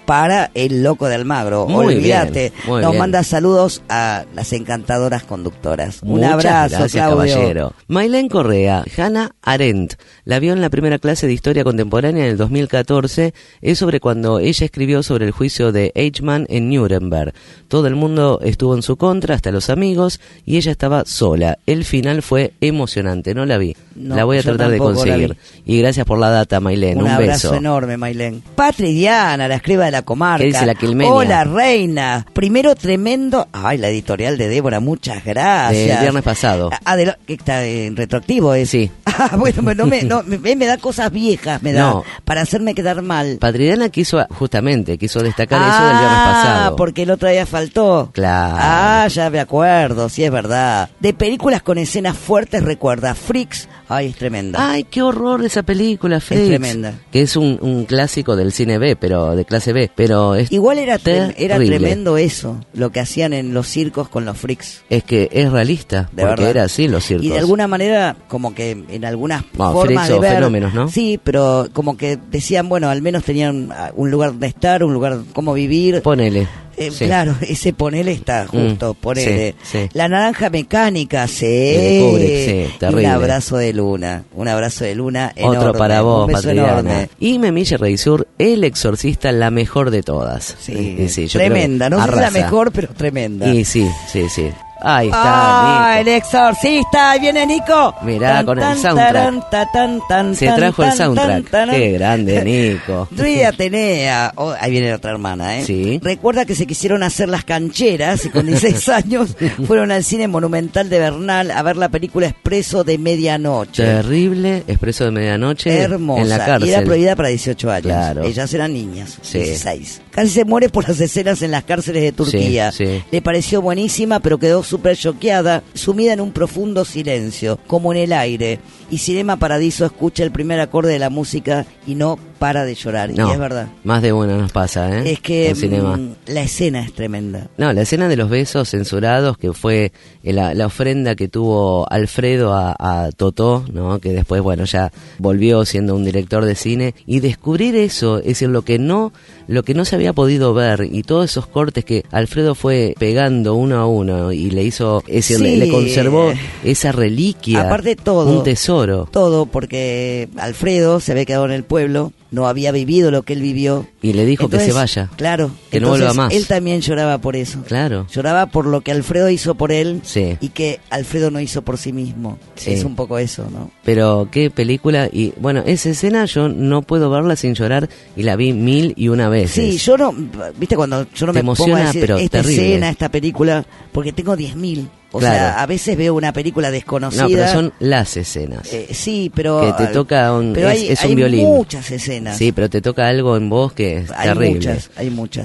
C: para el loco de Almagro.
D: Muy
C: Olvídate.
D: bien, muy
C: Nos
D: bien.
C: manda saludos a las encantadoras conductoras. Un
D: Muchas
C: abrazo,
D: gracias,
C: Claudio.
D: caballero. Maylén Correa, Hannah Arendt, la vio en la primera clase de Historia Contemporánea en el dos mil catorce. Es sobre cuando ella escribió sobre el juicio de Eichmann en Nuremberg. Todo el mundo estuvo en su contra, hasta los amigos, y ella estaba sola. El final fue emocionante, no la vi.
C: No,
D: la voy a
C: yo
D: tratar de
C: tampoco la
D: conseguir.
C: vi.
D: Y gracias por la data, Maylén.
C: Un,
D: Un,
C: abrazo
D: beso.
C: enorme, Maylén. Patri Diana, la escriba de la comarca.
D: ¿Qué dice la quilmenia?
C: Hola, reina. Primero tremendo. Ay, la editorial de Débora, muchas gracias.
D: Del viernes pasado.
C: Ah, de lo- que está en retroactivo, ¿eh?
D: Sí.
C: Ah, bueno, no me, no, me, me da cosas viejas, me da,
D: No.
C: para hacerme quedar mal.
D: Patridiana quiso, justamente, quiso destacar eso del viernes pasado.
C: Ah, porque el otro día faltó.
D: Claro.
C: Ah, ya me acuerdo, sí es verdad. De películas con escenas fuertes, recuerda, Freaks. Ay, es tremenda.
D: Ay, qué horror esa película, Freaks.
C: tremenda.
D: Que es un, un clásico del cine B, pero de clase B. Pero es
C: Igual era, tre- era
D: terrible.
C: tremendo eso, lo que hacían en los circos con los freaks.
D: Es que es realista,
C: De
D: porque
C: verdad.
D: era así los circos.
C: Y de alguna manera, como que en algunas
D: No,
C: formas
D: freaks
C: de
D: o
C: ver,
D: fenómenos, ¿no?
C: Sí, pero como que decían, bueno, al menos tenían ah, un lugar donde estar, un lugar cómo vivir.
D: Ponele.
C: Eh,
D: Sí.
C: Claro, ese ponele está justo,
D: Mm,
C: ponele.
D: sí, sí.
C: La naranja mecánica, sí.
D: de Kubrick, sí,
C: Y
D: terrible.
C: un abrazo de luna, un abrazo de luna enorme.
D: Otro para vos,
C: un beso
D: Patridiana.
C: enorme.
D: Y Memilla Reisur, El Exorcista, la mejor de todas.
C: Sí,
D: Y sí, yo creo
C: tremenda,
D: que
C: no sé si la
D: arrasa.
C: mejor, pero tremenda.
D: Y sí, sí, sí. Ahí está,
C: ¡Ah,
D: Nico.
C: el exorcista! ¡Ahí viene Nico!
D: Mirá,
C: Tan,
D: con el
C: tan,
D: soundtrack.
C: taran, ta, tan, tan,
D: Se
C: tan,
D: trajo el
C: tan,
D: soundtrack.
C: tan, taran.
D: Qué grande, Nico.
C: Druida Atenea, oh, ahí viene otra hermana, ¿eh?
D: Sí.
C: Recuerda que se quisieron hacer las cancheras y con dieciséis años fueron al cine Monumental de Bernal a ver la película Expreso de Medianoche.
D: Terrible, Expreso de Medianoche.
C: Hermosa.
D: En la cárcel.
C: Y era prohibida para dieciocho años.
D: Claro.
C: Ellas eran niñas,
D: Sí.
C: dieciséis. Casi se muere por las escenas en las cárceles de Turquía.
D: Sí, sí.
C: Le pareció buenísima, pero quedó súper choqueada, sumida en un profundo silencio, como en el aire. Y Cinema Paradiso escucha el primer acorde de la música y no para de llorar.
D: No,
C: Y es verdad.
D: más de una nos pasa, ¿eh?
C: Es que
D: En cinema.
C: mm, la escena es tremenda.
D: No, la escena de los besos censurados, que fue eh, la, la ofrenda que tuvo Alfredo a, a Totó, ¿no? Que después, bueno, ya volvió siendo un director de cine. Y descubrir eso, es decir, lo que no, lo que no se había podido ver, y todos esos cortes que Alfredo fue pegando uno a uno y le hizo, es decir,
C: Sí.
D: le, le conservó esa reliquia.
C: Aparte todo.
D: Un tesoro.
C: Todo, porque Alfredo se había quedado en el pueblo, no había vivido lo que él vivió.
D: Y le dijo
C: Entonces,
D: que se vaya.
C: Claro.
D: Que no
C: entonces,
D: vuelva más.
C: Él también lloraba por eso.
D: Claro.
C: Lloraba por lo que Alfredo hizo por él
D: Sí.
C: y que Alfredo no hizo por sí mismo.
D: Sí.
C: Es un poco eso, ¿no?
D: Pero qué película. Y bueno, esa escena yo no puedo verla sin llorar y la vi mil y una veces.
C: Sí, yo no, viste cuando yo no
D: Te
C: me pongo a
D: emociona,
C: decir
D: pero
C: esta
D: terrible.
C: escena, esta película, porque tengo diez mil. O
D: Claro.
C: sea, a veces veo una película desconocida.
D: No, pero son las escenas.
C: Eh, sí, pero...
D: que te toca un,
C: pero
D: es,
C: hay,
D: es un
C: hay
D: violín.
C: muchas escenas.
D: Sí, pero te toca algo en vos que es
C: Hay
D: terrible.
C: muchas, hay muchas.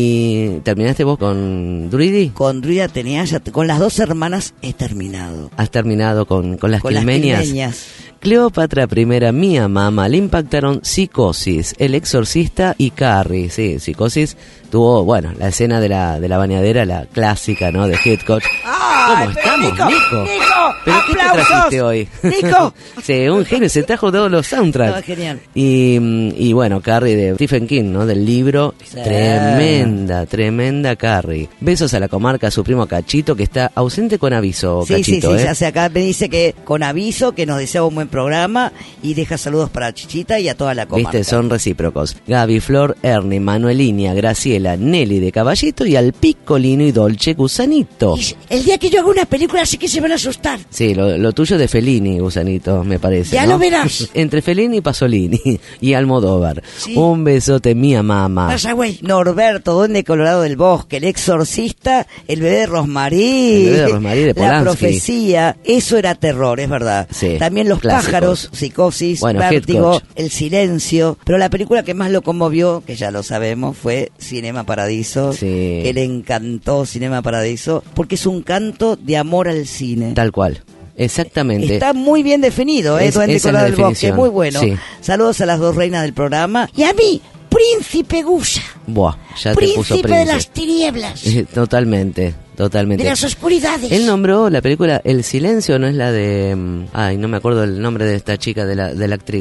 D: ¿Y terminaste vos con Druidi?
C: Con Druida tenía ya, con las dos hermanas he terminado.
D: ¿Has terminado con, con las
C: Con las
D: quilmenias?
C: quilmenias.
D: Cleopatra I, Mía Mama, le impactaron Psicosis, El Exorcista y Carrie. Sí, Psicosis tuvo, bueno, la escena de la, de la bañadera, la clásica, ¿no? De Hitchcock.
C: ¡Ay,
D: ¿Cómo
C: pero
D: estamos,
C: Nico?
D: Nico?
C: ¡Nico!
D: ¿Pero qué te
C: ¡Aplausos!
D: trajiste hoy?
C: ¡Nico!
D: Sí, un genio, se trajo todos los soundtracks.
C: No, genial.
D: Y, y bueno, Carrie de Stephen King, ¿no? Del libro.
C: Sí.
D: Tremenda, tremenda Carrie. Besos a la comarca, a su primo Cachito, que está ausente con aviso,
C: Sí,
D: Cachito,
C: sí, sí,
D: ¿eh?
C: ya sé, acá me dice que con aviso, que nos desea un buen programa y deja saludos para Chichita y a toda la comarca.
D: Viste, son recíprocos. Gaby, Flor, Ernie, Manuelinia, Graciela, Nelly de Caballito y al Piccolino y Dolce Gusanito.
C: Y el día que yo haga una película sí que se van a asustar.
D: Sí, lo, lo tuyo de Fellini, Gusanito, me parece.
C: Ya
D: ¿no?
C: lo verás.
D: Entre Fellini y Pasolini y Almodóvar.
C: Sí.
D: Un besote, mía mamá.
C: Pasa, güey. Norberto, Duende Colorado del Bosque, El Exorcista, El Bebé de Rosmarí.
D: El Bebé de Rosmarí de
C: La
D: Polanski.
C: Profecía. Eso era terror, es verdad.
D: Sí,
C: También Los
D: clásicos.
C: Pájaros, Psicosis,
D: Bueno,
C: Vértigo,
D: Hitchcock.
C: El Silencio. Pero la película que más lo conmovió, que ya lo sabemos, fue Cinema Paradiso.
D: Sí.
C: Que le encantó Cinema Paradiso, porque es un canto de amor al cine.
D: Tal cual. Exactamente.
C: Está muy bien definido, ¿eh?
D: Es-
C: Duende
D: esa es
C: Colorado
D: la
C: del Bosque,
D: definición.
C: muy bueno.
D: Sí.
C: Saludos a las dos reinas del programa. Y a mí, Príncipe Guya.
D: Buah, ya te puso
C: Príncipe de
D: príncipe.
C: las tinieblas,
D: Eh, Totalmente, totalmente.
C: de las oscuridades.
D: Él nombró la película El Silencio, no es la de... mm, Ay, no me acuerdo el nombre de esta chica, de la, de la actriz.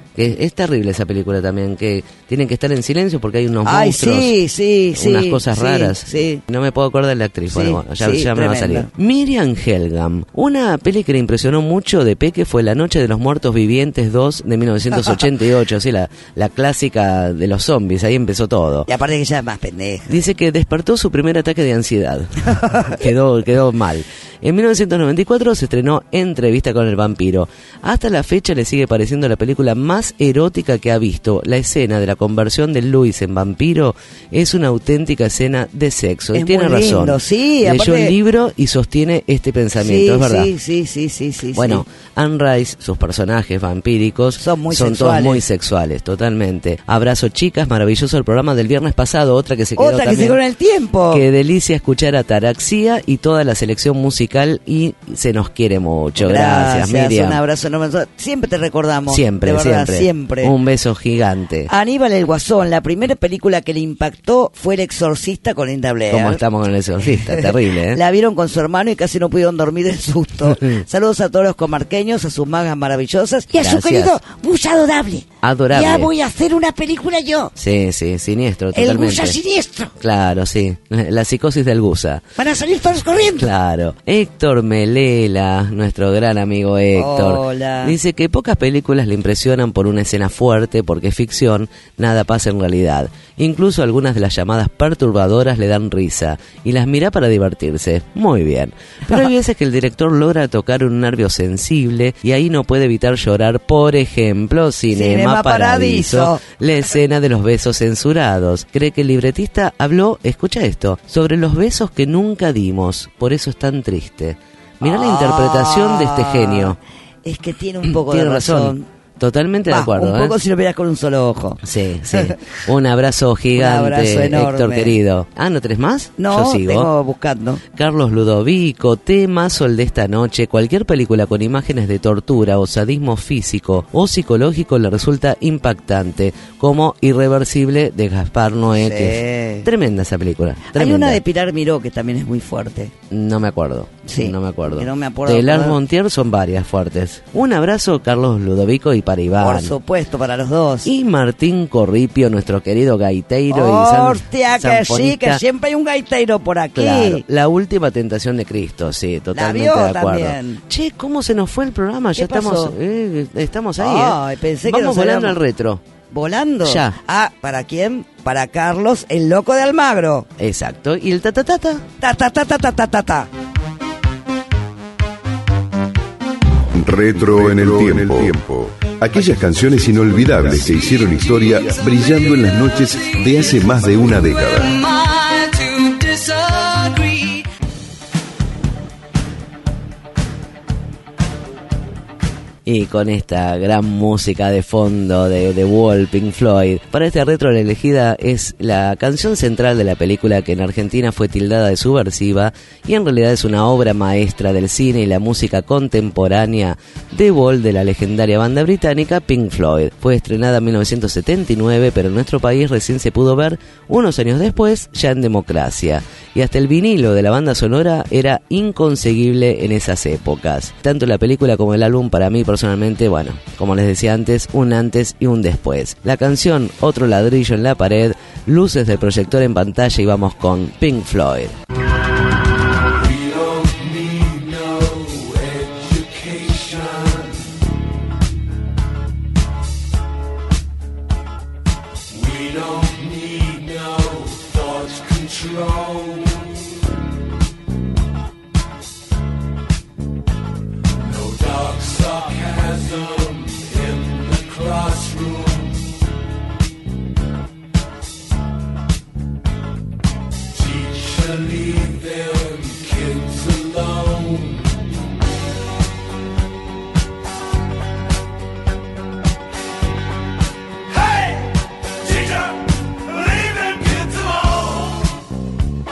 D: Que es terrible esa película también, que tienen que estar en silencio porque hay unos
C: Ay,
D: monstruos,
C: sí, sí, sí,
D: unas cosas
C: sí,
D: raras.
C: sí.
D: No me puedo acordar de la actriz,
C: Sí,
D: bueno, ya,
C: sí,
D: ya me va a
C: tremenda.
D: salir. Miriam Helgam, una peli que le impresionó mucho de peque fue La Noche de los Muertos Vivientes dos de mil novecientos ochenta y ocho, sí, la, la clásica de los zombies, ahí empezó todo.
C: Y aparte que ella es más pendeja.
D: Dice que despertó su primer ataque de ansiedad. quedó, quedó mal. En mil novecientos noventa y cuatro se estrenó Entrevista con el vampiro. Hasta la fecha le sigue pareciendo la película más erótica que ha visto. La escena de la conversión de Luis en vampiro es una auténtica escena de sexo.
C: Es
D: y tiene
C: muy lindo,
D: razón.
C: sí,
D: Leyó
C: aparte-
D: el libro y sostiene este pensamiento,
C: Sí,
D: es verdad.
C: sí, sí, sí, sí, sí.
D: Bueno, Anne Rice, sus personajes vampíricos
C: Son muy
D: todos
C: sexuales.
D: muy sexuales, totalmente. Abrazo chicas, maravilloso el programa del viernes pasado, otra que se quedó
C: Otra que
D: también.
C: se con el tiempo.
D: Qué delicia escuchar a Taraxia y toda la selección musical y se nos quiere mucho. Gracias, Miriam.
C: Un abrazo enorme. Siempre te recordamos.
D: Siempre,
C: de verdad,
D: siempre.
C: siempre.
D: Un beso gigante.
C: Aníbal el Guasón, la primera película que le impactó fue El Exorcista con Linda Blair.
D: ¿Cómo estamos con el exorcista? Terrible, ¿eh?
C: La vieron con su hermano y casi no pudieron dormir del susto. Saludos a todos los comarqueños, a sus magas maravillosas y a
D: Gracias.
C: su querido Bulla Adorable.
D: Adorable.
C: Ya voy a hacer una película yo.
D: Sí, sí, siniestro,
C: El
D: totalmente.
C: Bulla siniestro.
D: Claro, sí. La psicosis del Gusa.
C: Van a salir todos corriendo.
D: Claro. Héctor Melela, nuestro gran amigo Héctor,
C: Hola.
D: dice que pocas películas le impresionan por una escena fuerte, porque es ficción, nada pasa en realidad. Incluso algunas de las llamadas perturbadoras le dan risa y las mira para divertirse. Muy bien. Pero hay veces que el director logra tocar un nervio sensible y ahí no puede evitar llorar. Por ejemplo, Cinema,
C: Cinema
D: Paradiso,
C: Paradiso.
D: la escena de los besos censurados. Cree que el libretista habló, escucha esto, sobre los besos que nunca dimos. Por eso es tan triste. Mirá la interpretación de este genio.
C: Es que tiene un poco
D: Tiene
C: de razón.
D: razón. Totalmente de
C: Va,
D: acuerdo.
C: Un poco
D: ¿eh?
C: si lo veas con un solo ojo.
D: Sí, sí. Un abrazo gigante,
C: Un abrazo enorme.
D: Héctor querido. Ah, ¿no tenés más?
C: No,
D: Yo sigo.
C: tengo buscando.
D: Carlos Ludovico, temazo el de esta noche. Cualquier película con imágenes de tortura o sadismo físico o psicológico le resulta impactante, como Irreversible de Gaspar Noé.
C: Sí.
D: Que es tremenda esa película.
C: Hay
D: Tremenda.
C: una de Pilar Miró que también es muy fuerte.
D: No me acuerdo.
C: Sí,
D: no me acuerdo.
C: que no me acuerdo.
D: De Lars
C: Acuerdo.
D: Montier son varias fuertes. Un abrazo, Carlos Ludovico, y para Iván.
C: Por supuesto, para los dos.
D: Y Martín Corripio, nuestro querido gaiteiro y san-
C: Hostia, que sí,
D: sanfonista.
C: que siempre hay un gaiteiro por aquí.
D: Claro, la última tentación de Cristo, sí, totalmente
C: vio
D: de acuerdo.
C: también.
D: Che, ¿cómo se nos fue el programa? Ya
C: ¿Qué pasó?
D: estamos eh, estamos ahí,
C: Ay,
D: ¿eh?
C: pensé que
D: Vamos
C: nos
D: volando
C: habíamos-
D: al retro.
C: ¿Volando?
D: Ya.
C: Ah, ¿para quién? Para Carlos, el loco de Almagro.
D: Exacto. ¿Y el tatatata?
C: Ta, ta, ta, ta, ta, ta, ta, ta.
A: Retro en el tiempo. Aquellas canciones inolvidables que hicieron historia brillando en las noches de hace más de una década.
D: Y con esta gran música de fondo de The Wall, Pink Floyd. Para este retro la elegida es la canción central de la película, que en Argentina fue tildada de subversiva y en realidad es una obra maestra del cine y la música contemporánea. The Wall, de la legendaria banda británica Pink Floyd. Fue estrenada en mil novecientos setenta y nueve, pero en nuestro país recién se pudo ver unos años después, ya en democracia. Y hasta el vinilo de la banda sonora era inconseguible en esas épocas. Tanto la película como el álbum, para mí personalmente, bueno, como les decía antes, un antes y un después. La canción Otro ladrillo en la pared, luces del proyector en pantalla y vamos con Pink Floyd.
E: Leave them kids alone. Hey, teacher, leave them kids alone.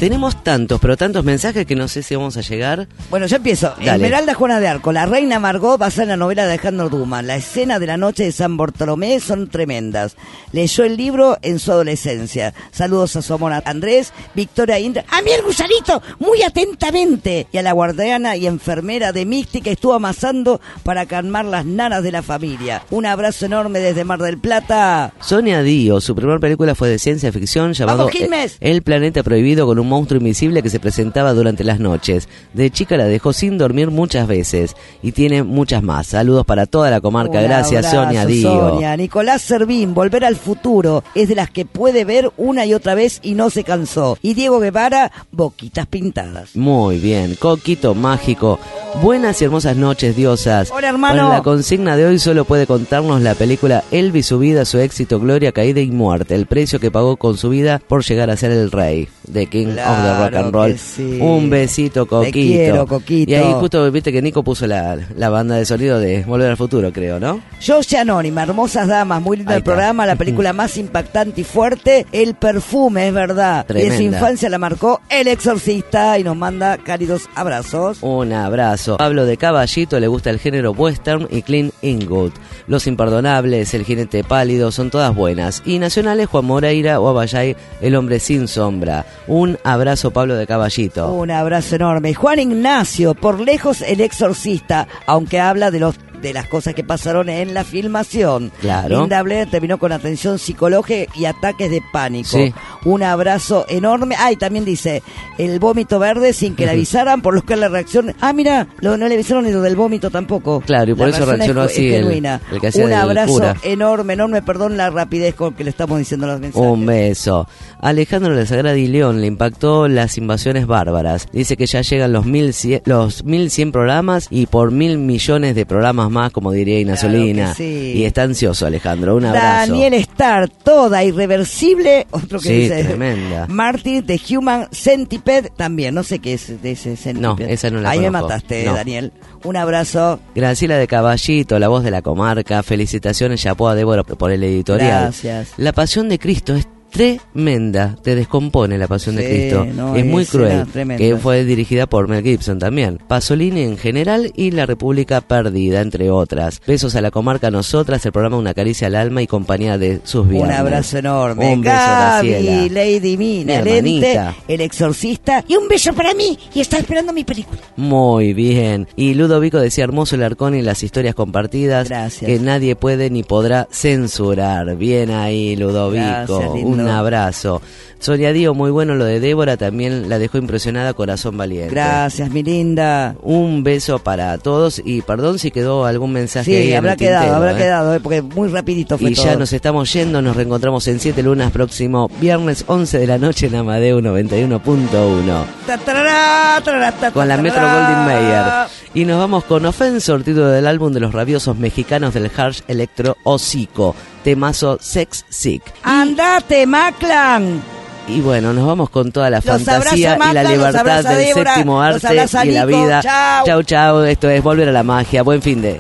D: tenemos tantos, pero tantos mensajes que no sé si vamos a llegar.
C: Bueno, yo empiezo.
D: Dale.
C: Esmeralda Juana de Arco, la reina Margot, basada en la novela de Alejandro Dumas. La escena de la noche de San Bartolomé son tremendas. Leyó el libro en su adolescencia. Saludos a su amor Andrés, Victoria Indra. A mí el gusanito, muy atentamente. Y a la guardiana y enfermera de Mística estuvo amasando para calmar las nanas de la familia. Un abrazo enorme desde Mar del Plata.
D: Sonia Díaz, su primera película fue de ciencia ficción llamado
C: ¡Vamos, Quilmes!
D: El planeta prohibido, con un monstruo invisible que se presentaba durante las noches. De chica la dejó sin dormir muchas veces y tiene muchas más. Saludos para toda la comarca.
C: Un
D: Gracias,
C: abrazo,
D: Sonia Díaz.
C: Sonia. Nicolás Servín, Volver al futuro. Es de las que puede ver una y otra vez y no se cansó. Y Diego Guevara, Boquitas pintadas.
D: Muy bien, Coquito Mágico. Buenas y hermosas noches, diosas.
C: Hola, hermano.
D: Para la consigna de hoy solo puede contarnos la película Elvis, su vida, su éxito, gloria, caída y muerte. El precio que pagó con su vida por llegar a ser el rey de King
C: Claro
D: of the Rock and Roll.
C: que sí.
D: Un besito, Coquito.
C: Te quiero, Coquito.
D: Y ahí justo viste que Nico puso la, la banda de sonido de Volver al Futuro, creo, ¿no?
C: Josie Anónima, Hermosas Damas, muy lindo
D: Ahí
C: el
D: está.
C: programa, la película más impactante y fuerte, El Perfume, es verdad.
D: Tremenda.
C: Y en su infancia la marcó El Exorcista y nos manda cálidos abrazos.
D: Un abrazo. Pablo de Caballito le gusta el género western y Clint Eastwood. Los Imperdonables, El Jinete Pálido, son todas buenas. Y nacionales, Juan Moreira o Abayay, El Hombre Sin Sombra. Un abrazo, Pablo de Caballito.
C: Un abrazo enorme. Juan Ignacio, por lejos El Exorcista, aunque habla de los de las cosas que pasaron en la filmación.
D: Claro.
C: Linda Blair terminó con atención psicológica y ataques de pánico.
D: Sí.
C: Un abrazo enorme. Ah, y también dice, el vómito verde sin que le avisaran, por lo que la reacción... Ah, mira, lo, no le avisaron ni lo del vómito tampoco.
D: Claro, y por
C: La
D: eso
C: reacción
D: reaccionó
C: es-
D: así
C: es
D: el-
C: genuina.
D: el que hacía
C: Un
D: del
C: abrazo
D: cura.
C: enorme, enorme. Perdón la rapidez con que le estamos diciendo los mensajes.
D: Un beso. Alejandro de la Sagrada y León le impactó las invasiones bárbaras. Dice que ya llegan los mil cien, los mil cien programas y por mil millones de programas más, como diría Inasolina.
C: Claro que sí.
D: Y está ansioso, Alejandro. Un abrazo.
C: Daniel Starr, toda irreversible. Otro que
D: Sí,
C: dice.
D: tremenda.
C: Martin de Human Centipede también. No sé qué es de ese Centipede.
D: No, esa no la
C: Ahí me
D: conozco.
C: mataste,
D: No.
C: Daniel. Un abrazo.
D: Graciela de Caballito, la voz de la comarca. Felicitaciones, chapó a Débora por el editorial.
C: Gracias.
D: La Pasión de Cristo es tremenda, te descompone La Pasión de
C: Sí,
D: Cristo.
C: no,
D: es muy
C: escenas
D: cruel,
C: tremendas.
D: que fue dirigida por Mel Gibson también. Pasolini en general y La República Perdida, entre otras. Besos a la comarca, nosotras, el programa Una Caricia al Alma y compañía de sus viernes.
C: Un abrazo enorme.
D: Un beso,
C: Gaby,
D: Graciela.
C: Lady Mina,
D: Mi
C: Lente,
D: hermanita.
C: El Exorcista. Y un beso para mí. Y está esperando mi película.
D: Muy bien. Y Ludovico decía, hermoso el Arcón y las historias compartidas.
C: Gracias.
D: Que nadie puede ni podrá censurar. Bien ahí, Ludovico.
C: Gracias, lindo.
D: Un abrazo. Sonia Díaz, muy bueno lo de Débora, también la dejó impresionada, corazón valiente.
C: Gracias, mi linda.
D: Un beso para todos y perdón si quedó algún mensaje ahí
C: Sí,
D: en
C: habrá
D: el
C: quedado,
D: tintero,
C: habrá
D: ¿eh?
C: quedado, eh, porque muy rapidito fue
D: Y
C: todo.
D: ya nos estamos yendo, nos reencontramos en Siete Lunas próximo viernes once de la noche en Amadeu noventa y uno punto uno.
C: Ta, tarará, tarará, ta,
D: Con la Metro
C: tarará.
D: Goldwyn Mayer. Y nos vamos con Offensor, título del álbum de los rabiosos mexicanos del Harsh Electro Hocico, temazo Sex Sick.
C: Andate, Maclan.
D: Y bueno, nos vamos con toda la
C: Los
D: fantasía
C: abraza
D: y la
C: Maclan, los
D: libertad
C: abraza
D: del
C: Débora,
D: séptimo
C: los
D: arte
C: abraza
D: y la
C: Nico.
D: vida.
C: Chau.
D: Chau, chau. Esto es Volver a la Magia. Buen fin de...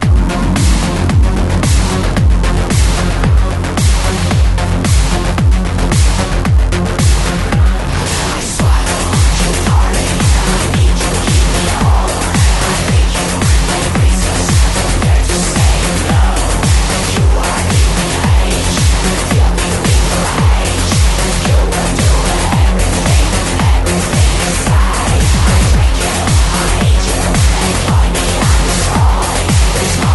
E: It's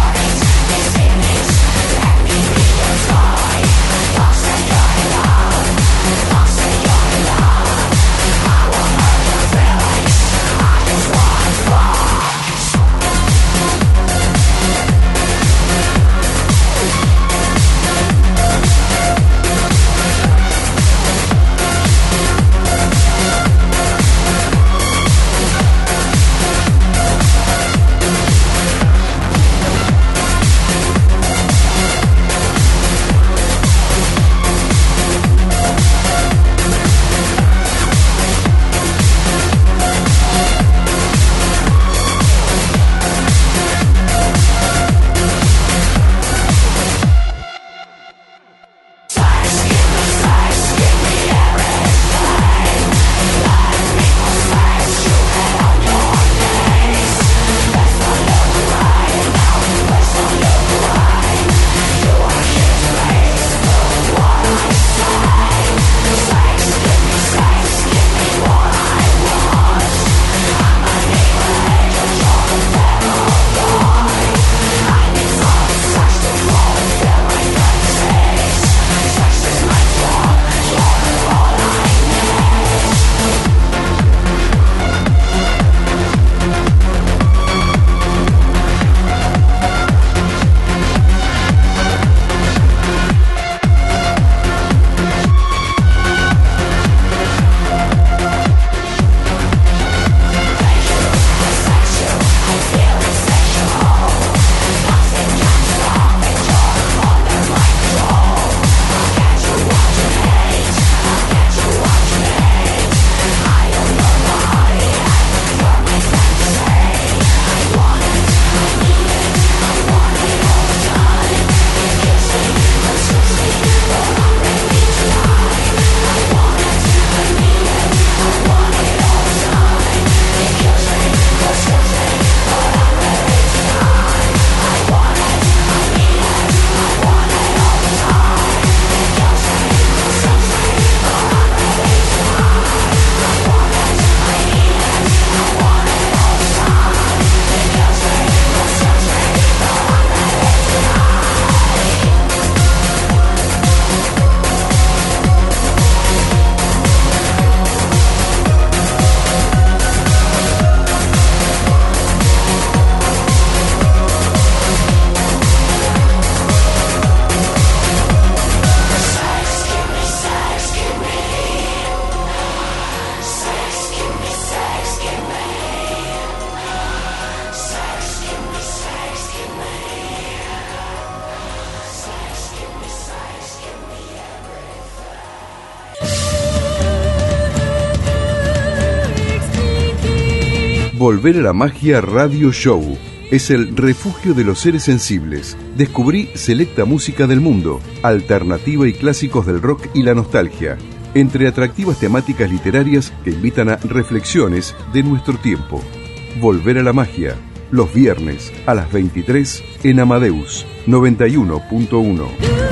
A: Volver a la Magia Radio Show. Es el refugio de los seres sensibles. Descubrí selecta música del mundo, alternativa y clásicos del rock y la nostalgia, entre atractivas temáticas literarias que invitan a reflexiones de nuestro tiempo. Volver a la Magia, los viernes a las veintitrés en Amadeus noventa y uno punto uno.